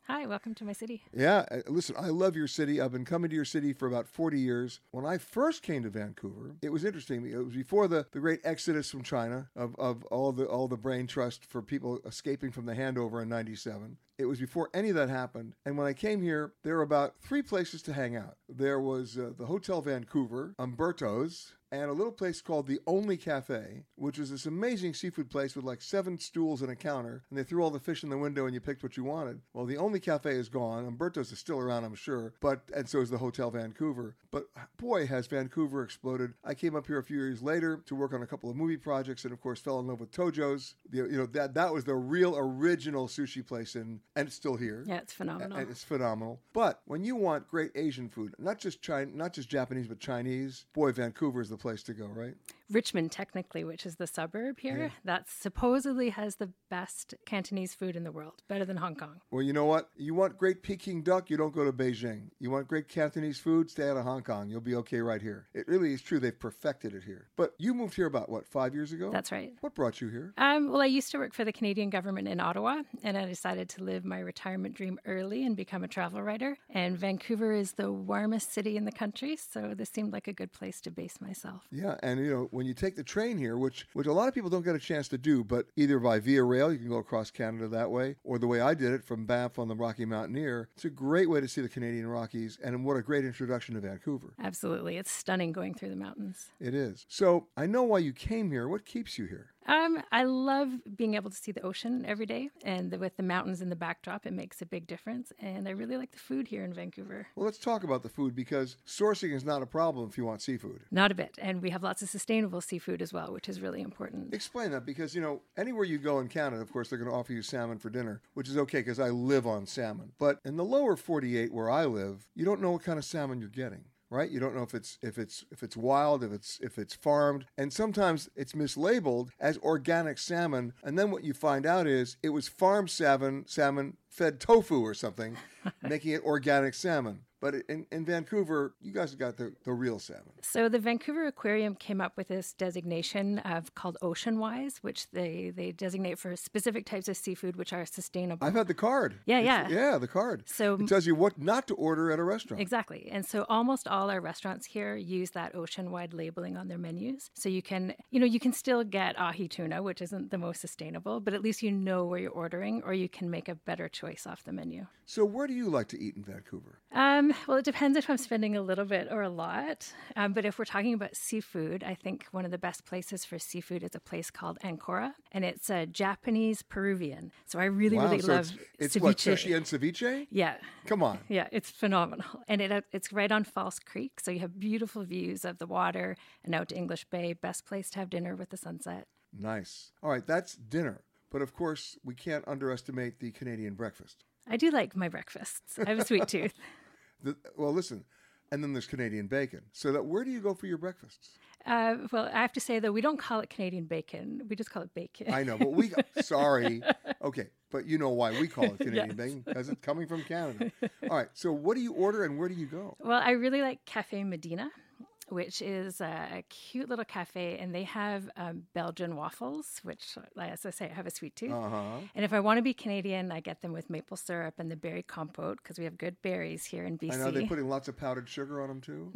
Hi, welcome to my city. Yeah, listen, I love your city. I've been coming to your city for about 40 years. When I first came to Vancouver, it was interesting. It was before the great exodus from China of all the brain trust for people escaping from the handover in 97. It was before any of that happened. And when I came here, there were about 3 places to hang out. There was the Hotel Vancouver, Umberto's, and a little place called The Only Cafe, which was this amazing seafood place with like 7 stools and a counter, and they threw all the fish in the window and you picked what you wanted. Well, The Only Cafe is gone. Umberto's is still around, I'm sure, and so is the Hotel Vancouver. But boy, has Vancouver exploded. I came up here a few years later to work on a couple of movie projects and, of course, fell in love with Tojo's. That was the real original sushi place, and it's still here. Yeah, it's phenomenal. And it's phenomenal. But when you want great Asian food, not just Japanese, but Chinese, boy, Vancouver is the place to go, right? Richmond, technically, which is the suburb here, that supposedly has the best Cantonese food in the world, better than Hong Kong. Well, you know what? You want great Peking duck, you don't go to Beijing. You want great Cantonese food, stay out of Hong Kong. You'll be okay right here. It really is true. They've perfected it here. But you moved here about, 5 years ago? That's right. What brought you here? Well, I used to work for the Canadian government in Ottawa, and I decided to live my retirement dream early and become a travel writer. And Vancouver is the warmest city in the country, so this seemed like a good place to base myself. Yeah, and when you take the train here, which a lot of people don't get a chance to do, but either by Via Rail, you can go across Canada that way, or the way I did it from Banff on the Rocky Mountaineer, it's a great way to see the Canadian Rockies, and what a great introduction to Vancouver. Absolutely. It's stunning going through the mountains. It is. So I know why you came here. What keeps you here? I love being able to see the ocean every day, and with the mountains in the backdrop, it makes a big difference. And I really like the food here in Vancouver. Well, let's talk about the food, because sourcing is not a problem if you want seafood. Not a bit. And we have lots of sustainable seafood as well, which is really important. Explain that, because, anywhere you go in Canada, of course, they're going to offer you salmon for dinner, which is okay because I live on salmon. But in the lower 48 where I live, you don't know what kind of salmon you're getting. Right? You don't know if it's wild, if it's farmed, and sometimes it's mislabeled as organic salmon, and then what you find out is it was farmed salmon fed tofu or something, making it organic salmon. But in Vancouver, you guys have got the real salmon. So the Vancouver Aquarium came up with this designation called Oceanwise, which they designate for specific types of seafood which are sustainable. I've had the card. Yeah, the card. So it tells you what not to order at a restaurant. Exactly. And so almost all our restaurants here use that ocean-wide labeling on their menus. So you can still get ahi tuna, which isn't the most sustainable, but at least you know where you're ordering, or you can make a better choice off the menu. So where do you like to eat in Vancouver? Well, it depends if I'm spending a little bit or a lot. But if we're talking about seafood, I think one of the best places for seafood is a place called Ancora, and it's a Japanese Peruvian. So I really love it's ceviche. What, sushi and ceviche? Yeah. Come on. Yeah, it's phenomenal. And it's right on False Creek, so you have beautiful views of the water and out to English Bay. Best place to have dinner with the sunset. Nice. All right, that's dinner. But of course, we can't underestimate the Canadian breakfast. I do like my breakfasts. I have a sweet tooth. Well, listen, and then there's Canadian bacon. So where do you go for your breakfasts? Well, I have to say, though, we don't call it Canadian bacon. We just call it bacon. I know, but sorry. Okay, but you know why we call it Canadian bacon, because it's coming from Canada. All right, so what do you order and where do you go? Well, I really like Cafe Medina, which is a cute little cafe, and they have Belgian waffles, which, as I say, I have a sweet tooth. Uh-huh. And if I want to be Canadian, I get them with maple syrup and the berry compote, because we have good berries here in BC. I know, they're putting lots of powdered sugar on them too?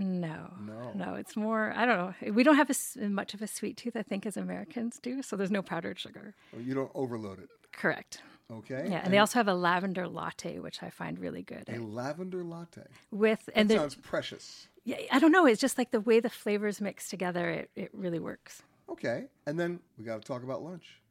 No, it's more, I don't know. We don't have much of a sweet tooth, I think, as Americans do, so there's no powdered sugar. Well, you don't overload it. Correct. Okay. Yeah, and they also have a lavender latte, which I find really good. A lavender latte? That sounds precious. Yeah, I don't know. It's just like the way the flavors mix together, it really works. Okay. And then we got to talk about lunch.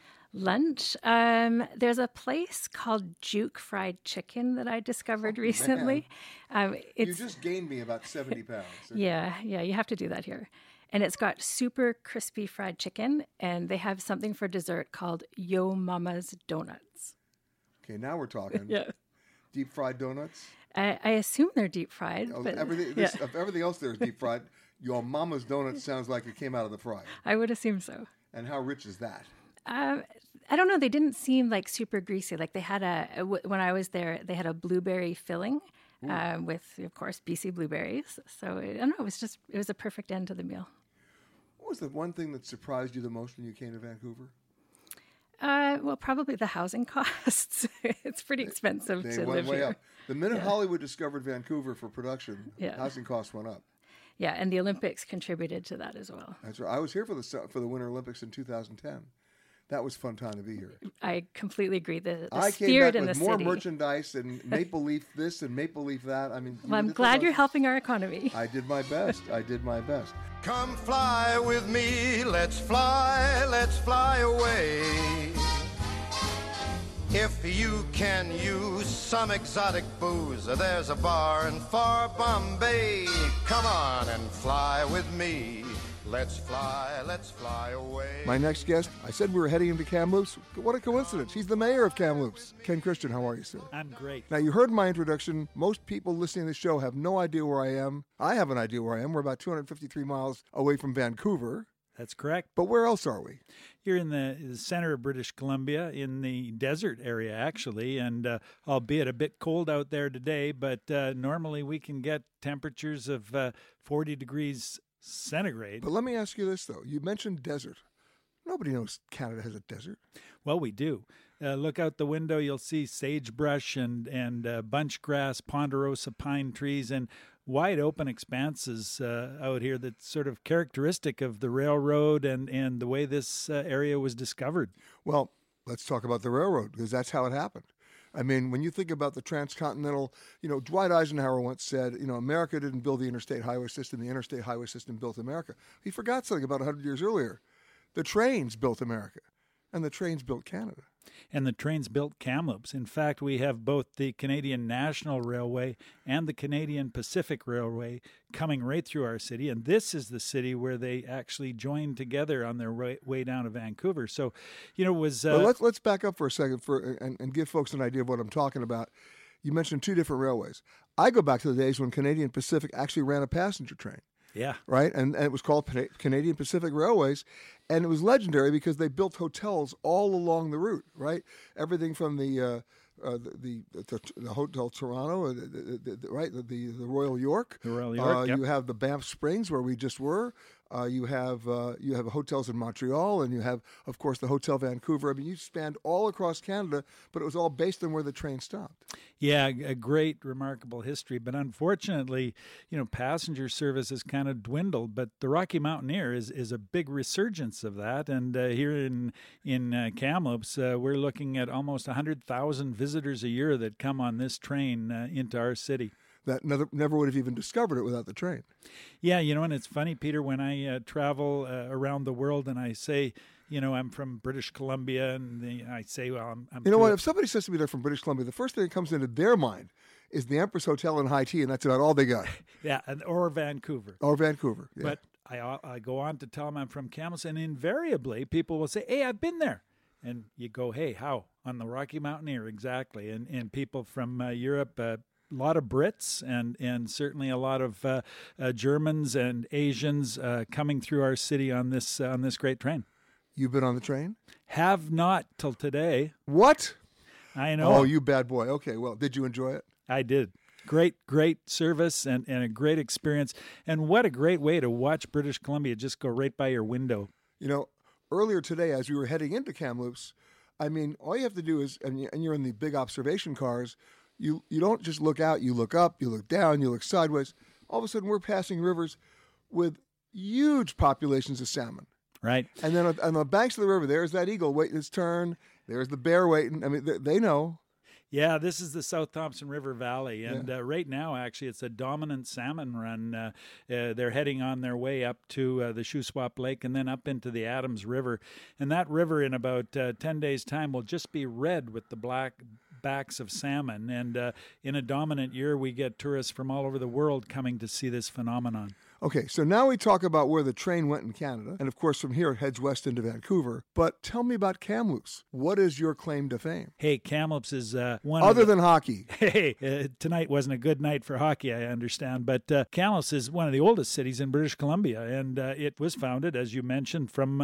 Lunch? There's a place called Juke Fried Chicken that I discovered recently. You just gained me about 70 pounds. Yeah, you have to do that here. And it's got super crispy fried chicken, and they have something for dessert called Yo Mama's Donuts. Okay, now we're talking. Yeah. Deep fried donuts? I assume they're deep fried. But if everything else there is deep fried, Your Mama's Donuts sounds like it came out of the fryer. I would assume so. And how rich is that? I don't know. They didn't seem like super greasy. Like they had when I was there, they had a blueberry filling with, of course, BC blueberries. So I don't know. It was a perfect end to the meal. What was the one thing that surprised you the most when you came to Vancouver? Well, probably the housing costs. It's pretty expensive They to went live way here. up. The minute Hollywood discovered Vancouver for production, Yeah. housing costs went up. Yeah, and the Olympics contributed to that as well. That's right. I was here for the Winter Olympics in 2010. That was a fun time to be here. I completely agree. The I came spirit back in with the more city. merchandise and Maple Leaf this and Maple Leaf that. I mean, Well, I'm glad you're helping our economy. I did my best. I did my best. Come fly with me, let's fly away. If you can use some exotic booze, there's a bar in far Bombay. Come on and fly with me. Let's fly away. My next guest, I said we were heading into Kamloops. What a coincidence. He's the mayor of Kamloops. Ken Christian, how are you, sir? I'm great. Now, you heard my introduction. Most people listening to the show have no idea where I am. I have an idea where I am. We're about 253 miles away from Vancouver. That's correct. But where else are we? You're in the center of British Columbia, in the desert area, actually, and albeit a bit cold out there today, but normally we can get temperatures of 40 degrees centigrade. But let me ask you this, though. You mentioned desert. Nobody knows Canada has a desert. Well, we do. Look out the window, you'll see sagebrush and bunch grass, ponderosa pine trees, and wide open expanses out here that's sort of characteristic of the railroad and the way this area was discovered. Well, let's talk about the railroad, because that's how it happened. I mean, when you think about the transcontinental, Dwight Eisenhower once said, America didn't build the interstate highway system, the interstate highway system built America. He forgot something about 100 years earlier. The trains built America, and the trains built Canada. And the trains built Kamloops. In fact, we have both the Canadian National Railway and the Canadian Pacific Railway coming right through our city. And this is the city where they actually joined together on their way down to Vancouver. So, it was... Well, let's back up for a second and give folks an idea of what I'm talking about. You mentioned two different railways. I go back to the days when Canadian Pacific actually ran a passenger train. Yeah. Right? And it was called Canadian Pacific Railways. And it was legendary because they built hotels all along the route, right? Everything from the Hotel Toronto, right? The Royal York. The Royal York, yep. You have the Banff Springs where we just were. You have hotels in Montreal, and you have, of course, the Hotel Vancouver. I mean, you spanned all across Canada, but it was all based on where the train stopped. Yeah, a great, remarkable history. But unfortunately, passenger service has kind of dwindled. But the Rocky Mountaineer is a big resurgence of that. And here in Kamloops, we're looking at almost 100,000 visitors a year that come on this train into our city. That never would have even discovered it without the train. Yeah, and it's funny, Peter, when I travel around the world and I say, I'm from British Columbia, and I say, well, I'm You know what? If somebody says to me they're from British Columbia, the first thing that comes into their mind is the Empress Hotel in High Tea, and that's about all they got. Yeah, or Vancouver. Or Vancouver, yeah. But I go on to tell them I'm from Kamloops, and invariably people will say, hey, I've been there. And you go, hey, how? On the Rocky Mountaineer, exactly. And people from Europe... a lot of Brits and certainly a lot of Germans and Asians coming through our city on this great train. You've been on the train? Have not till today. What? I know. Oh, you bad boy. Okay, well, did you enjoy it? I did. Great service and a great experience. And what a great way to watch British Columbia just go right by your window. Earlier today, as we were heading into Kamloops, I mean, all you have to do is, and you're in the big observation cars, you don't just look out, you look up, you look down, you look sideways. All of a sudden, we're passing rivers with huge populations of salmon. Right. And then on the banks of the river, there's that eagle waiting his turn. There's the bear waiting. I mean, they know. Yeah, this is the South Thompson River Valley, and right now, actually, it's a dominant salmon run. They're heading on their way up to the Shuswap Lake and then up into the Adams River, and that river in about 10 days' time will just be red with the black backs of salmon, and in a dominant year, we get tourists from all over the world coming to see this phenomenon. Okay, so now we talk about where the train went in Canada, and of course from here it heads west into Vancouver. But tell me about Kamloops. What is your claim to fame? Hey, Kamloops is one other than hockey. Hey, tonight wasn't a good night for hockey, I understand, but Kamloops is one of the oldest cities in British Columbia, and it was founded, as you mentioned, from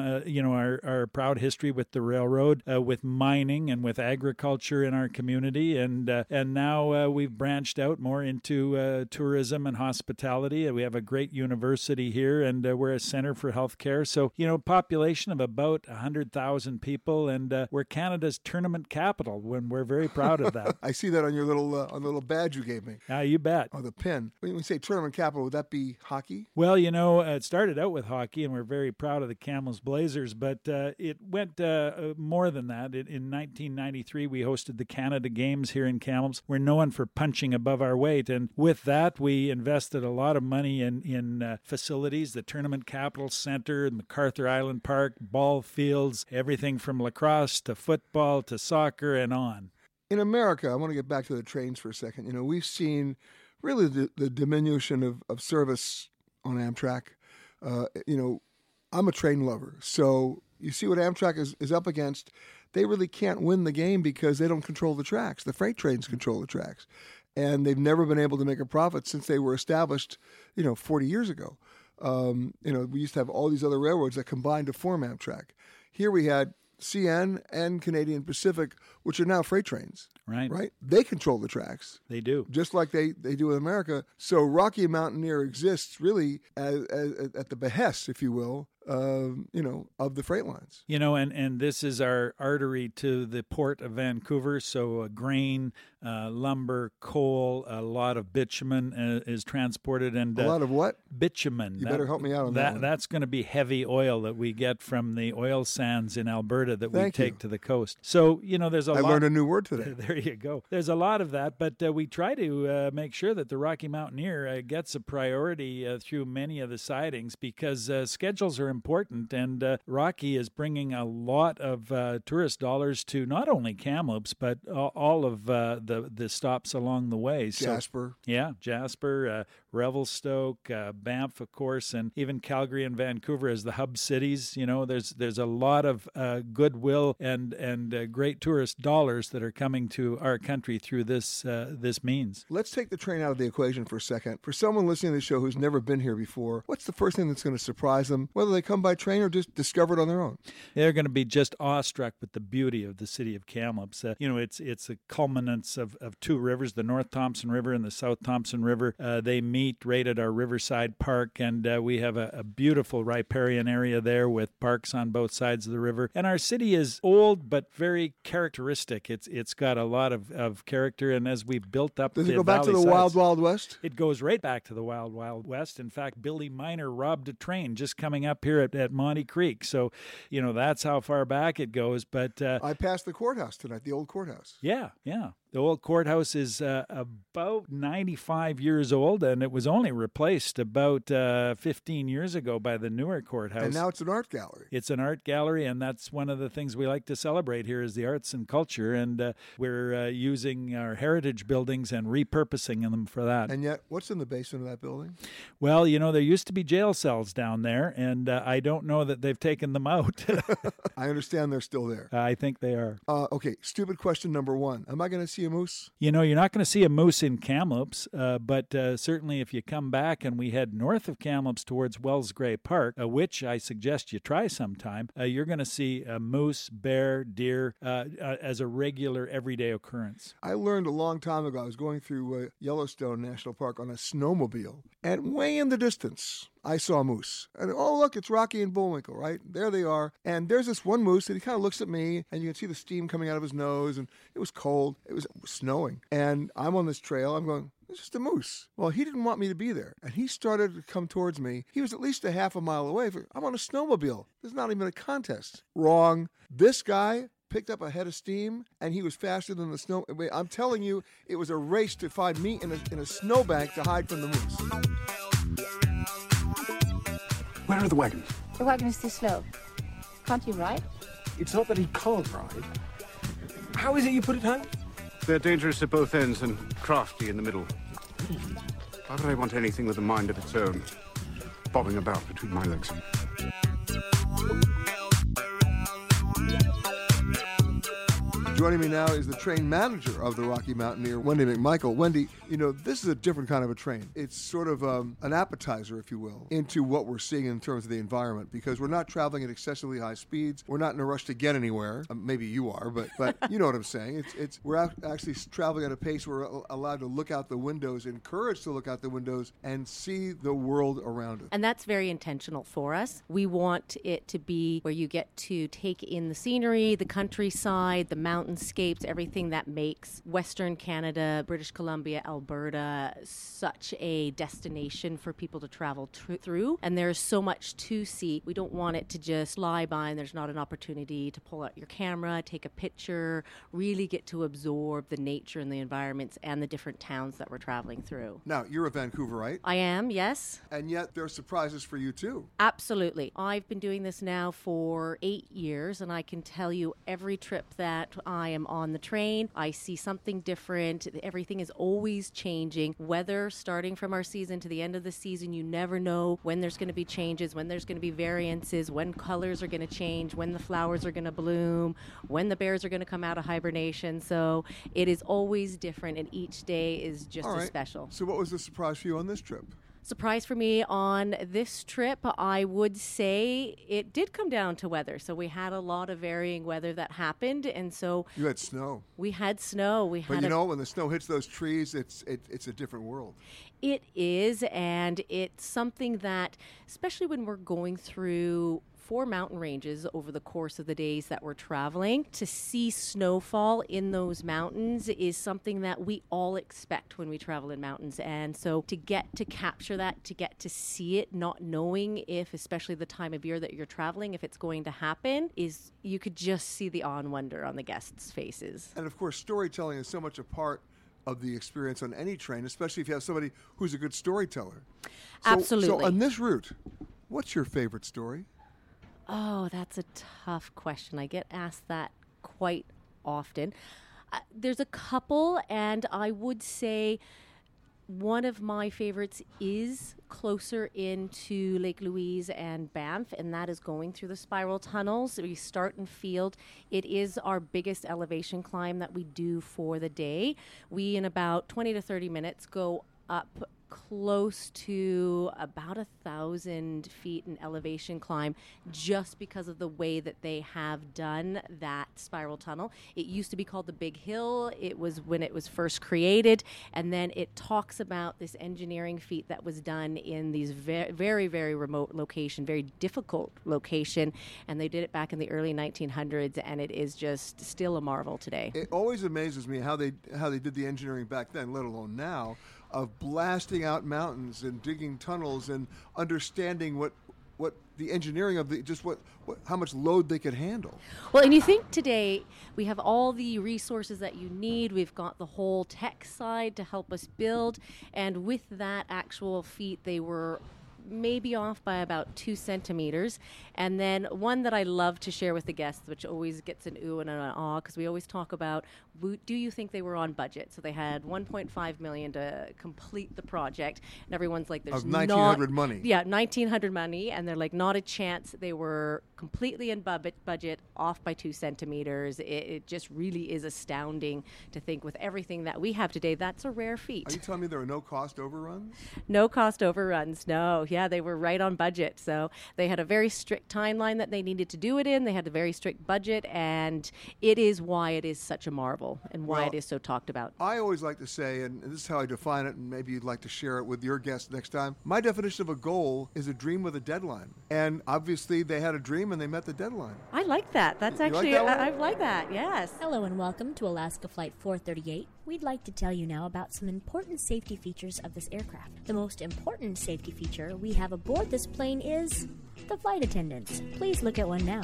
our proud history with the railroad, with mining and with agriculture in our community, and now we've branched out more into tourism and hospitality. We have a great university here, and we're a center for healthcare. So, population of about 100,000 people, and we're Canada's tournament capital, when we're very proud of that. I see that on your little badge you gave me. You bet. Oh, the pin. When we say tournament capital, would that be hockey? Well, it started out with hockey, and we're very proud of the Kamloops Blazers, but it went more than that. In 1993, we hosted the Canada Games here in Kamloops. We're known for punching above our weight, and with that, we invested a lot of money in facilities, the Tournament Capital Center, MacArthur Island Park, ball fields, everything from lacrosse to football to soccer and on. In America, I want to get back to the trains for a second. We've seen really the diminution of service on Amtrak. I'm a train lover, so you see what Amtrak is up against. They really can't win the game because they don't control the tracks. The freight trains control the tracks. And they've never been able to make a profit since they were established, 40 years ago. We used to have all these other railroads that combined to form Amtrak. Here we had CN and Canadian Pacific, which are now freight trains. Right? They control the tracks. They do. Just like they do in America. So Rocky Mountaineer exists really as at the behest, if you will, of the freight lines. And this is our artery to the port of Vancouver. So grain, lumber, coal, a lot of bitumen is transported. And a lot of what? Bitumen. You better help me out on that one. That's going to be heavy oil that we get from the oil sands in Alberta that we take to the coast. So, there's a lot. I learned a new word today. There you go. There's a lot of that, but we try to make sure that the Rocky Mountaineer gets a priority through many of the sidings because schedules are important, and Rocky is bringing a lot of tourist dollars to not only Kamloops, but all of the stops along the way. Jasper. Jasper, Revelstoke, Banff, of course, and even Calgary and Vancouver as the hub cities. There's a lot of goodwill and great tourist dollars that are coming to our country through this means. Let's take the train out of the equation for a second. For someone listening to the show who's never been here before, what's the first thing that's going to surprise them, whether they come by train or just discover it on their own? They're going to be just awestruck with the beauty of the city of Kamloops. It's a culminance of two rivers, the North Thompson River and the South Thompson River. They meet right at our Riverside Park, and we have a beautiful riparian area there with parks on both sides of the river. And our city is old but very characteristic. It's got a lot of character, and as we've built up Does it go back to the Wild Wild West? It goes right back to the Wild Wild West. In fact, Billy Miner robbed a train just coming up here at Monty Creek. So, that's how far back it goes. But I passed the courthouse tonight, the old courthouse. Yeah. The old courthouse is about 95 years old, and it was only replaced about 15 years ago by the newer courthouse. And now it's an art gallery. It's an art gallery, and that's one of the things we like to celebrate here is the arts and culture, and we're using our heritage buildings and repurposing them for that. And yet, what's in the basement of that building? Well, there used to be jail cells down there, and I don't know that they've taken them out. I understand they're still there. I think they are. Okay, stupid question number one. Am I going to see a moose? You're not going to see a moose in Kamloops, but certainly if you come back and we head north of Kamloops towards Wells Gray Park, which I suggest you try sometime, you're going to see a moose, bear, deer as a regular everyday occurrence. I learned a long time ago, I was going through Yellowstone National Park on a snowmobile, and way in the distance, I saw a moose. And oh, look, it's Rocky and Bullwinkle, right? There they are. And there's this one moose, and he kind of looks at me, and you can see the steam coming out of his nose, and it was cold. It was snowing. And I'm on this trail. I'm going, it's just a moose. Well, he didn't want me to be there. And he started to come towards me. He was at least a half a mile away. I'm on a snowmobile. There's not even a contest. Wrong. This guy picked up a head of steam, and he was faster than the snow. I'm telling you, it was a race to find me in a snowbank to hide from the moose. Where are the wagons? The wagon is too slow. Can't you ride? It's not that he can't ride. How is it you put it home? They're dangerous at both ends and crafty in the middle. Why would I want anything with a mind of its own, bobbing about between my legs? Joining me now is the train manager of the Rocky Mountaineer, Wendy McMichael. Wendy, this is a different kind of a train. It's sort of an appetizer, if you will, into what we're seeing in terms of the environment, because we're not traveling at excessively high speeds. We're not in a rush to get anywhere. Maybe you are, but you know what I'm saying. We're actually traveling at a pace where we're allowed to look out the windows, encouraged to look out the windows, and see the world around us. And that's very intentional for us. We want it to be where you get to take in the scenery, the countryside, the mountainscapes, everything that makes Western Canada, British Columbia, Alberta such a destination for people to travel through. And there's so much to see. We don't want it to just fly by and there's not an opportunity to pull out your camera, take a picture, really get to absorb the nature and the environments and the different towns that we're traveling through. Now, you're a Vancouverite. I am, yes. And yet there are surprises for you too. Absolutely. I've been doing this now for 8 years, and I can tell you every trip that I am on the train, I see something different. Everything is always changing. Weather, starting from our season to the end of the season, you never know when there's going to be changes, when there's going to be variances, when colors are going to change, when the flowers are going to bloom, when the bears are going to come out of hibernation. So it is always different, and each day is just as special. So what was the surprise for you on this trip? Surprise for me on this trip, I would say it did come down to weather. So we had a lot of varying weather that happened, and so you had snow. We had snow. But when the snow hits those trees, it's a different world. It is, and it's something that, especially when we're going through 4 mountain ranges over the course of the days that we're traveling, to see snowfall in those mountains is something that we all expect when we travel in mountains. And so to get to capture that, to get to see it, not knowing if, especially the time of year that you're traveling, if it's going to happen, is you could just see the awe and wonder on the guests' faces. And of course, storytelling is so much a part of the experience on any train, especially if you have somebody who's a good storyteller. Absolutely. So on this route, what's your favorite story? Oh, that's a tough question. I get asked that quite often. There's a couple, and I would say one of my favorites is closer into Lake Louise and Banff, and that is going through the spiral tunnels. We start in field. It is our biggest elevation climb that we do for the day. We, in about 20 to 30 minutes, go up close to about 1,000 feet in elevation climb, just because of the way that they have done that spiral tunnel. It used to be called the Big Hill. It was when it was first created, and then it talks about this engineering feat that was done in these very, very remote location, very difficult location, and they did it back in the early 1900s, and it is just still a marvel today. It always amazes me how they did the engineering back then, let alone now, of blasting out mountains and digging tunnels and understanding what the engineering of how much load they could handle. Well, and you think today we have all the resources that you need. We've got the whole tech side to help us build, and with that actual feat, they were maybe off by about 2 centimeters. And then one that I love to share with the guests, which always gets an ooh and an ah, because we always talk about, do you think they were on budget? So they had $1.5 million to complete the project, and everyone's like, there's of 1900 money. Yeah, 1900 money, and they're like, not a chance. They were completely in budget, off by 2 centimeters. It just really is astounding to think with everything that we have today, that's a rare feat. Are you telling me there are no cost overruns? No cost overruns, no. Yeah, they were right on budget. So they had a very strict timeline that they needed to do it in. They had a very strict budget, and it is why it is such a marvel and why it is so talked about. I always like to say, and this is how I define it, and maybe you'd like to share it with your guests next time, my definition of a goal is a dream with a deadline. And obviously they had a dream and they met the deadline. I like that. That's actually, like that I like that, yes. Hello and welcome to Alaska Flight 438. We'd like to tell you now about some important safety features of this aircraft. The most important safety feature we have aboard this plane is the flight attendants. Please look at one now.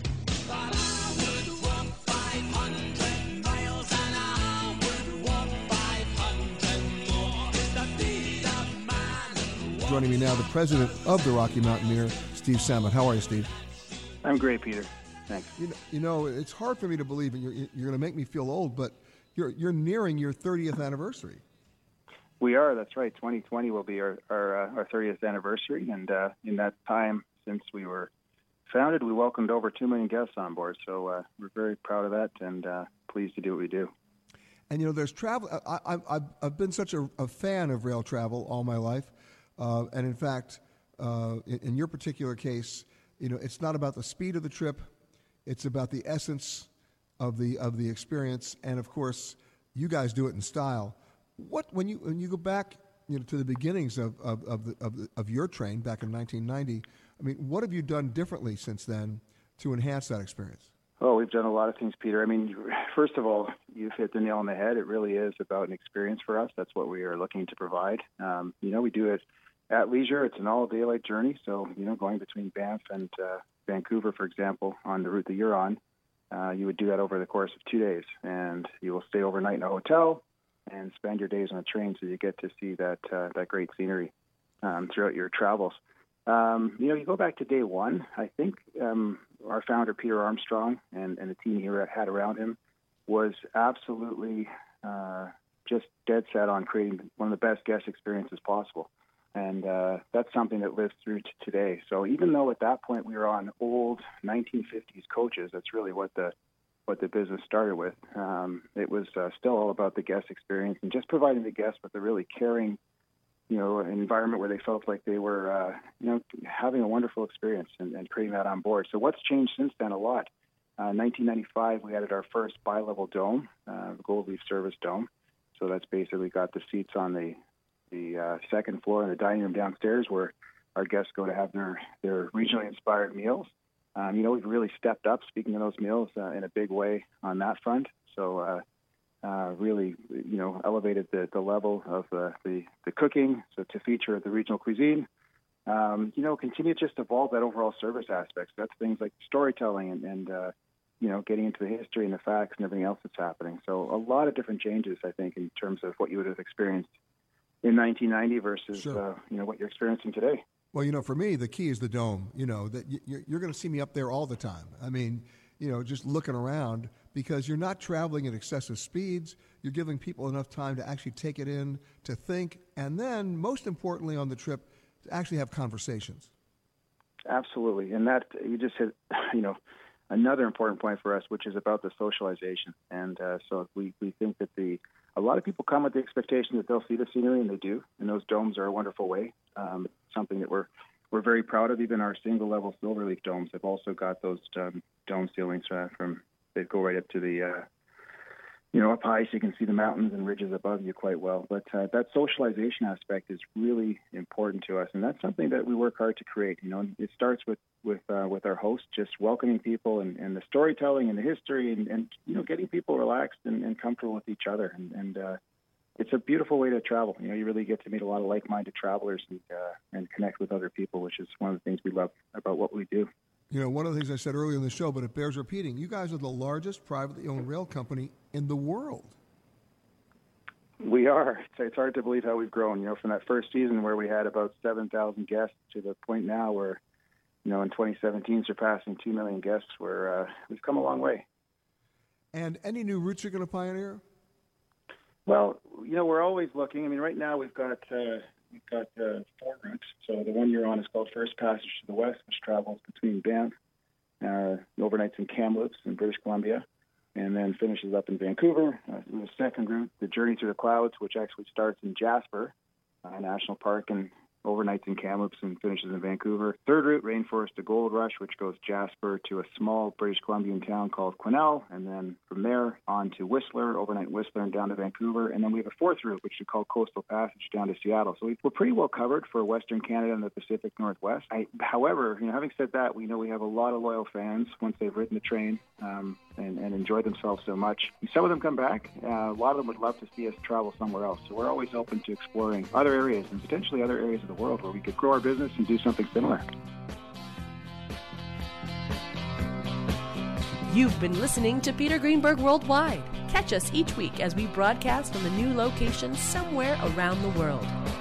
Joining me now, the president of the Rocky Mountaineer, Steve Samet. How are you, Steve? I'm great, Peter. Thanks. You know, it's hard for me to believe, and you're going to make me feel old, but you're nearing your 30th anniversary. We are. That's right. 2020 will be our 30th anniversary, and in that time, since we were founded, we welcomed over 2 million guests on board. So we're very proud of that and pleased to do what we do. And, there's travel. I've been such a fan of rail travel all my life. And, in fact, in your particular case, it's not about the speed of the trip. It's about the essence of the experience. And, of course, you guys do it in style. When you go back to the beginnings of your train back in 1990, I mean, what have you done differently since then to enhance that experience? Oh, we've done a lot of things, Peter. I mean, first of all, you've hit the nail on the head. It really is about an experience for us. That's what we are looking to provide. We do it at leisure. It's an all-daylight journey. So, going between Banff and Vancouver, for example, on the route that you're on, you would do that over the course of 2 days. And you will stay overnight in a hotel and spend your days on a train so you get to see that great scenery throughout your travels. You go back to day one. I think our founder, Peter Armstrong, and the team he had around him was absolutely just dead set on creating one of the best guest experiences possible. And that's something that lives through to today. So even though at that point we were on old 1950s coaches, that's really what the business started with. It was still all about the guest experience and just providing the guests with a really caring an environment where they felt like they were, having a wonderful experience and creating that on board. So what's changed since then? A lot. 1995, we added our first bi-level dome, the Gold Leaf Service Dome. So that's basically got the seats on the second floor and the dining room downstairs where our guests go to have their regionally inspired meals. We've really stepped up, speaking of those meals, in a big way on that front. So really, elevated the level of the cooking, so to feature the regional cuisine. Continue to just evolve that overall service aspect. So that's things like storytelling and getting into the history and the facts and everything else that's happening. So a lot of different changes, I think, in terms of what you would have experienced in 1990 versus, what you're experiencing today. Well, for me, the key is the dome, that you're going to see me up there all the time. I mean, just looking around, because you're not traveling at excessive speeds. You're giving people enough time to actually take it in, to think, and then, most importantly on the trip, to actually have conversations. Absolutely. And that, you just hit, another important point for us, which is about the socialization. And so we think that a lot of people come with the expectation that they'll see the scenery, and they do. And those domes are a wonderful way. Something that we're very proud of. Even our single-level Silverleaf domes have also got those dome ceilings they go right up to the, up high, so you can see the mountains and ridges above you quite well. But that socialization aspect is really important to us, and that's something that we work hard to create. It starts with our hosts, just welcoming people and the storytelling and the history and getting people relaxed and comfortable with each other. And it's a beautiful way to travel. You really get to meet a lot of like-minded travelers and connect with other people, which is one of the things we love about what we do. One of the things I said earlier in the show, but it bears repeating, you guys are the largest privately owned rail company in the world. We are. It's hard to believe how we've grown, from that first season where we had about 7,000 guests to the point now where, in 2017, surpassing 2 million guests, where we've come a long way. And any new routes you're going to pioneer? Well, we're always looking. I mean, right now we've got 4 routes. So the one you're on is called First Passage to the West, which travels between Banff, overnights in Kamloops in British Columbia, and then finishes up in Vancouver. The second route, the Journey Through the Clouds, which actually starts in Jasper National Park and overnights in Kamloops and finishes in Vancouver. Third route, Rainforest to Gold Rush, which goes Jasper to a small British Columbian town called Quesnel, and then from there on to Whistler, overnight in Whistler and down to Vancouver. And then we have a fourth route, which we call Coastal Passage, down to Seattle. So we're pretty well covered for Western Canada and the Pacific Northwest. However, having said that, we know we have a lot of loyal fans once they've ridden the train and enjoyed themselves so much. Some of them come back. A lot of them would love to see us travel somewhere else. So we're always open to exploring other areas and potentially other areas of the world where we could grow our business and do something similar. You've been listening to Peter Greenberg Worldwide. Catch us each week as we broadcast from a new location somewhere around the world.